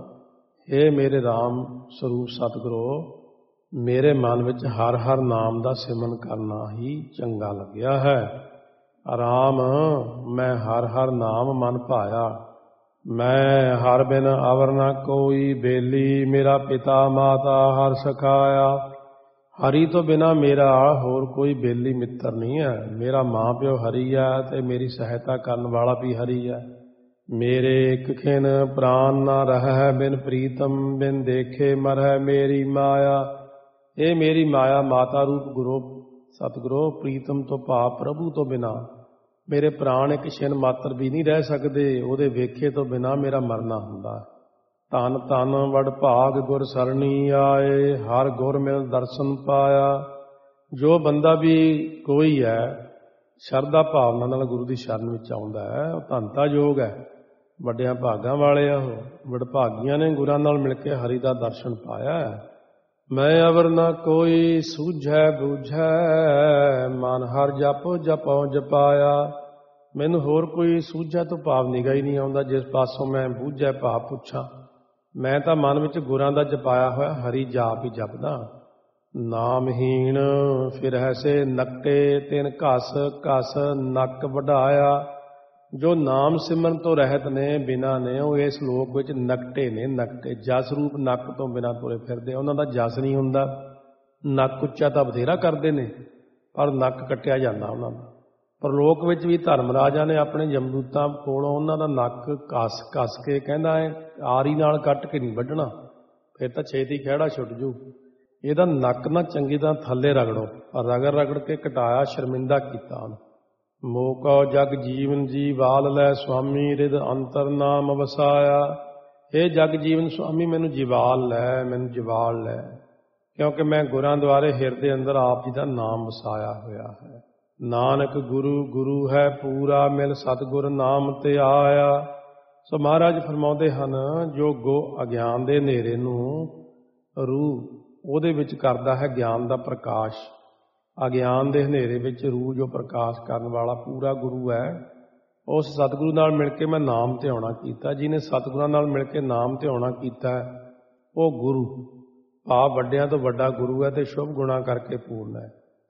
Speaker 1: ਹੇ ਮੇਰੇ ਰਾਮ ਸਰੂਪ ਸਤਿਗੁਰੂ, ਮੇਰੇ ਮਨ ਵਿੱਚ ਹਰ ਹਰ ਨਾਮ ਦਾ ਸਿਮਰਨ ਕਰਨਾ ਹੀ ਚੰਗਾ ਲੱਗਿਆ ਹੈ। ਆਰਾਮ ਮੈਂ ਹਰ ਹਰ ਨਾਮ ਮਨ ਭਾਇਆ। ਮੈਂ ਹਰ ਬਿਨ ਅਵਰ ਨਾ ਕੋਈ ਬੇਲੀ, ਮੇਰਾ ਪਿਤਾ ਮਾਤਾ ਹਰ ਸਖਾਇਆ। ਹਰੀ ਤੋਂ ਬਿਨਾ ਮੇਰਾ ਹੋਰ ਕੋਈ ਬੇਲੀ ਮਿੱਤਰ ਨਹੀਂ ਹੈ। ਮੇਰਾ ਮਾਂ ਪਿਓ ਹਰੀ ਹੈ ਅਤੇ ਮੇਰੀ ਸਹਾਇਤਾ ਕਰਨ ਵਾਲਾ ਵੀ ਹਰੀ ਹੈ। ਮੇਰੇ ਇੱਕ ਖਿਨ ਪ੍ਰਾਨ ਨਾ ਰਹਿ, ਬਿਨ ਪ੍ਰੀਤਮ ਬਿਨ ਦੇਖੇ ਮਰਹਿ ਮੇਰੀ ਮਾਇਆ। ਇਹ ਮੇਰੀ ਮਾਇਆ ਮਾਤਾ ਰੂਪ ਗੁਰੂ ਸਤਿਗੁਰੂ, ਪ੍ਰੀਤਮ ਤੋਂ ਭਾਵ ਪ੍ਰਭੂ ਤੋਂ ਬਿਨਾ ਮੇਰੇ ਪ੍ਰਾਣ ਇੱਕ ਛਿਨ ਮਾਤਰ ਵੀ ਨਹੀਂ ਰਹਿ ਸਕਦੇ। ਉਹਦੇ ਵੇਖੇ ਤੋਂ ਬਿਨਾ ਮੇਰਾ ਮਰਨਾ ਹੁੰਦਾ। ਧੰਨ ਧੰਨ ਵਡ ਭਾਗ ਗੁਰ ਸਰਣੀ ਆਏ, ਹਰ ਗੁਰ ਮਿਲ ਦਰਸ਼ਨ ਪਾਇਆ। ਜੋ ਬੰਦਾ ਵੀ ਕੋਈ ਹੈ ਸ਼ਰਧਾ ਭਾਵਨਾ ਨਾਲ ਗੁਰੂ ਦੀ ਸ਼ਰਨ ਵਿੱਚ ਆਉਂਦਾ ਹੈ, ਉਹ ਧੰਤਾ ਯੋਗ ਹੈ, ਵੱਡਿਆਂ ਭਾਗਾਂ ਵਾਲੇ ਆ। ਉਹ ਵਡਭਾਗੀਆਂ ਨੇ ਗੁਰਾਂ ਨਾਲ ਮਿਲ ਕੇ ਹਰੀ ਦਾ ਦਰਸ਼ਨ ਪਾਇਆ। ਮੈਂ ਅਵਰ ਨਾ ਕੋਈ ਸੂਝੈ ਬੂਝੈ, ਮਨ ਹਰ ਜਪੋ ਜਪੋ ਜਪਾਇਆ। ਮੈਨੂੰ ਹੋਰ ਕੋਈ ਸੂਝੈ ਤੋਂ ਭਾਵ ਨਿਗਾ ਹੀ ਨਹੀਂ ਆਉਂਦਾ, ਜਿਸ ਪਾਸੋਂ ਮੈਂ ਬੂਝੈ ਭਾਵ ਪੁੱਛਾਂ। ਮੈਂ ਤਾਂ ਮਨ ਵਿੱਚ ਗੁਰਾਂ ਦਾ ਜਪਾਇਆ ਹੋਇਆ ਹਰੀ ਜਾਪ ਹੀ ਜਪਦਾ। ਨਾਮਹੀਣ ਫਿਰ ਐਸੇ ਨਕਟੇ, ਤਿਨ ਘਸ ਘਸ ਨੱਕ ਵਢਾਇਆ। ਜੋ ਨਾਮ ਸਿਮਰਨ ਤੋਂ ਰਹਿਤ ਨੇ, ਬਿਨਾਂ ਨੇ, ਉਹ ਇਸ ਲੋਕ ਵਿੱਚ ਨਕਟੇ ਨੇ। ਨਕਟੇ ਜਸ ਰੂਪ ਨੱਕ ਤੋਂ ਬਿਨਾਂ ਤੁਰੇ ਫਿਰਦੇ, ਉਹਨਾਂ ਦਾ ਜਸ ਨਹੀਂ ਹੁੰਦਾ। ਨੱਕ ਉੱਚਾ ਤਾਂ ਬਥੇਰਾ ਕਰਦੇ ਨੇ, ਪਰ ਨੱਕ ਕੱਟਿਆ ਜਾਂਦਾ ਉਹਨਾਂ ਦਾ। ਪਰਲੋਕ ਵਿੱਚ ਵੀ ਧਰਮ ਰਾਜਾ ਨੇ ਆਪਣੇ ਜਮਦੂਤਾਂ ਕੋਲੋਂ ਉਹਨਾਂ ਦਾ ਨੱਕ ਘਸ ਘਸ ਕੇ ਕਹਿੰਦਾ ਹੈ, ਆਰੀ ਨਾਲ ਕੱਟ ਕੇ ਨਹੀਂ ਵੱਢਣਾ, ਫਿਰ ਤਾਂ ਛੇਤੀ ਖਹਿੜਾ ਛੁੱਟ ਜੂ। ਇਹਦਾ ਨੱਕ ਨਾ ਚੰਗੀ ਤਰ੍ਹਾਂ ਥੱਲੇ ਰਗੜੋ। ਪਰ ਰਗੜ ਰਗੜ ਕੇ ਕਟਾਇਆ, ਸ਼ਰਮਿੰਦਾ ਕੀਤਾ ਉਹਨੂੰ। ਮੋਕੋ ਜਗ ਜੀਵਨ ਜੀ ਵਾਲ ਲੈ ਸੁਆਮੀ, ਰਿਦ ਅੰਤਰ ਨਾਮ ਵਸਾਇਆ। ਇਹ ਜਗ ਜੀਵਨ ਸੁਆਮੀ, ਮੈਨੂੰ ਜੀਵਾਲ ਲੈ, ਮੈਨੂੰ ਜਵਾਲ ਲੈ, ਕਿਉਂਕਿ ਮੈਂ ਗੁਰਾਂ ਦੁਆਰੇ ਹਿਰਦੇ ਅੰਦਰ ਆਪ ਜੀ ਦਾ ਨਾਮ ਵਸਾਇਆ ਹੋਇਆ ਹੈ। ਨਾਨਕ ਗੁਰੂ ਗੁਰੂ ਹੈ ਪੂਰਾ, ਮਿਲ ਸਤਿਗੁਰ ਨਾਮ ਤੇ ਆਇਆ। ਸੋ ਮਹਾਰਾਜ ਫਰਮਾਉਂਦੇ ਹਨ, ਜੋ ਗੋ ਅਗਿਆਨ ਦੇ ਹਨੇਰੇ ਨੂੰ ਰੂਹ ਉਹਦੇ ਵਿੱਚ ਕਰਦਾ ਹੈ ਗਿਆਨ ਦਾ ਪ੍ਰਕਾਸ਼। ਅਗਿਆਨ ਦੇ ਹਨੇਰੇ ਵਿੱਚ ਰੂਹ ਜੋ ਪ੍ਰਕਾਸ਼ ਕਰਨ ਵਾਲਾ ਪੂਰਾ ਗੁਰੂ ਹੈ, ਉਸ ਸਤਿਗੁਰੂ ਨਾਲ ਮਿਲ ਕੇ ਮੈਂ ਨਾਮ ਧਿਆਉਣਾ ਕੀਤਾ। ਜਿਹਨੇ ਸਤਿਗੁਰਾਂ ਨਾਲ ਮਿਲ ਕੇ ਨਾਮ ਧਿਆਉਣਾ ਕੀਤਾ ਉਹ ਗੁਰੂ ਭਾਵ ਵੱਡਿਆਂ ਤੋਂ ਵੱਡਾ ਗੁਰੂ ਹੈ ਤੇ ਸ਼ੁਭ ਗੁਣਾ ਕਰਕੇ ਪੂਰਨ ਹੈ।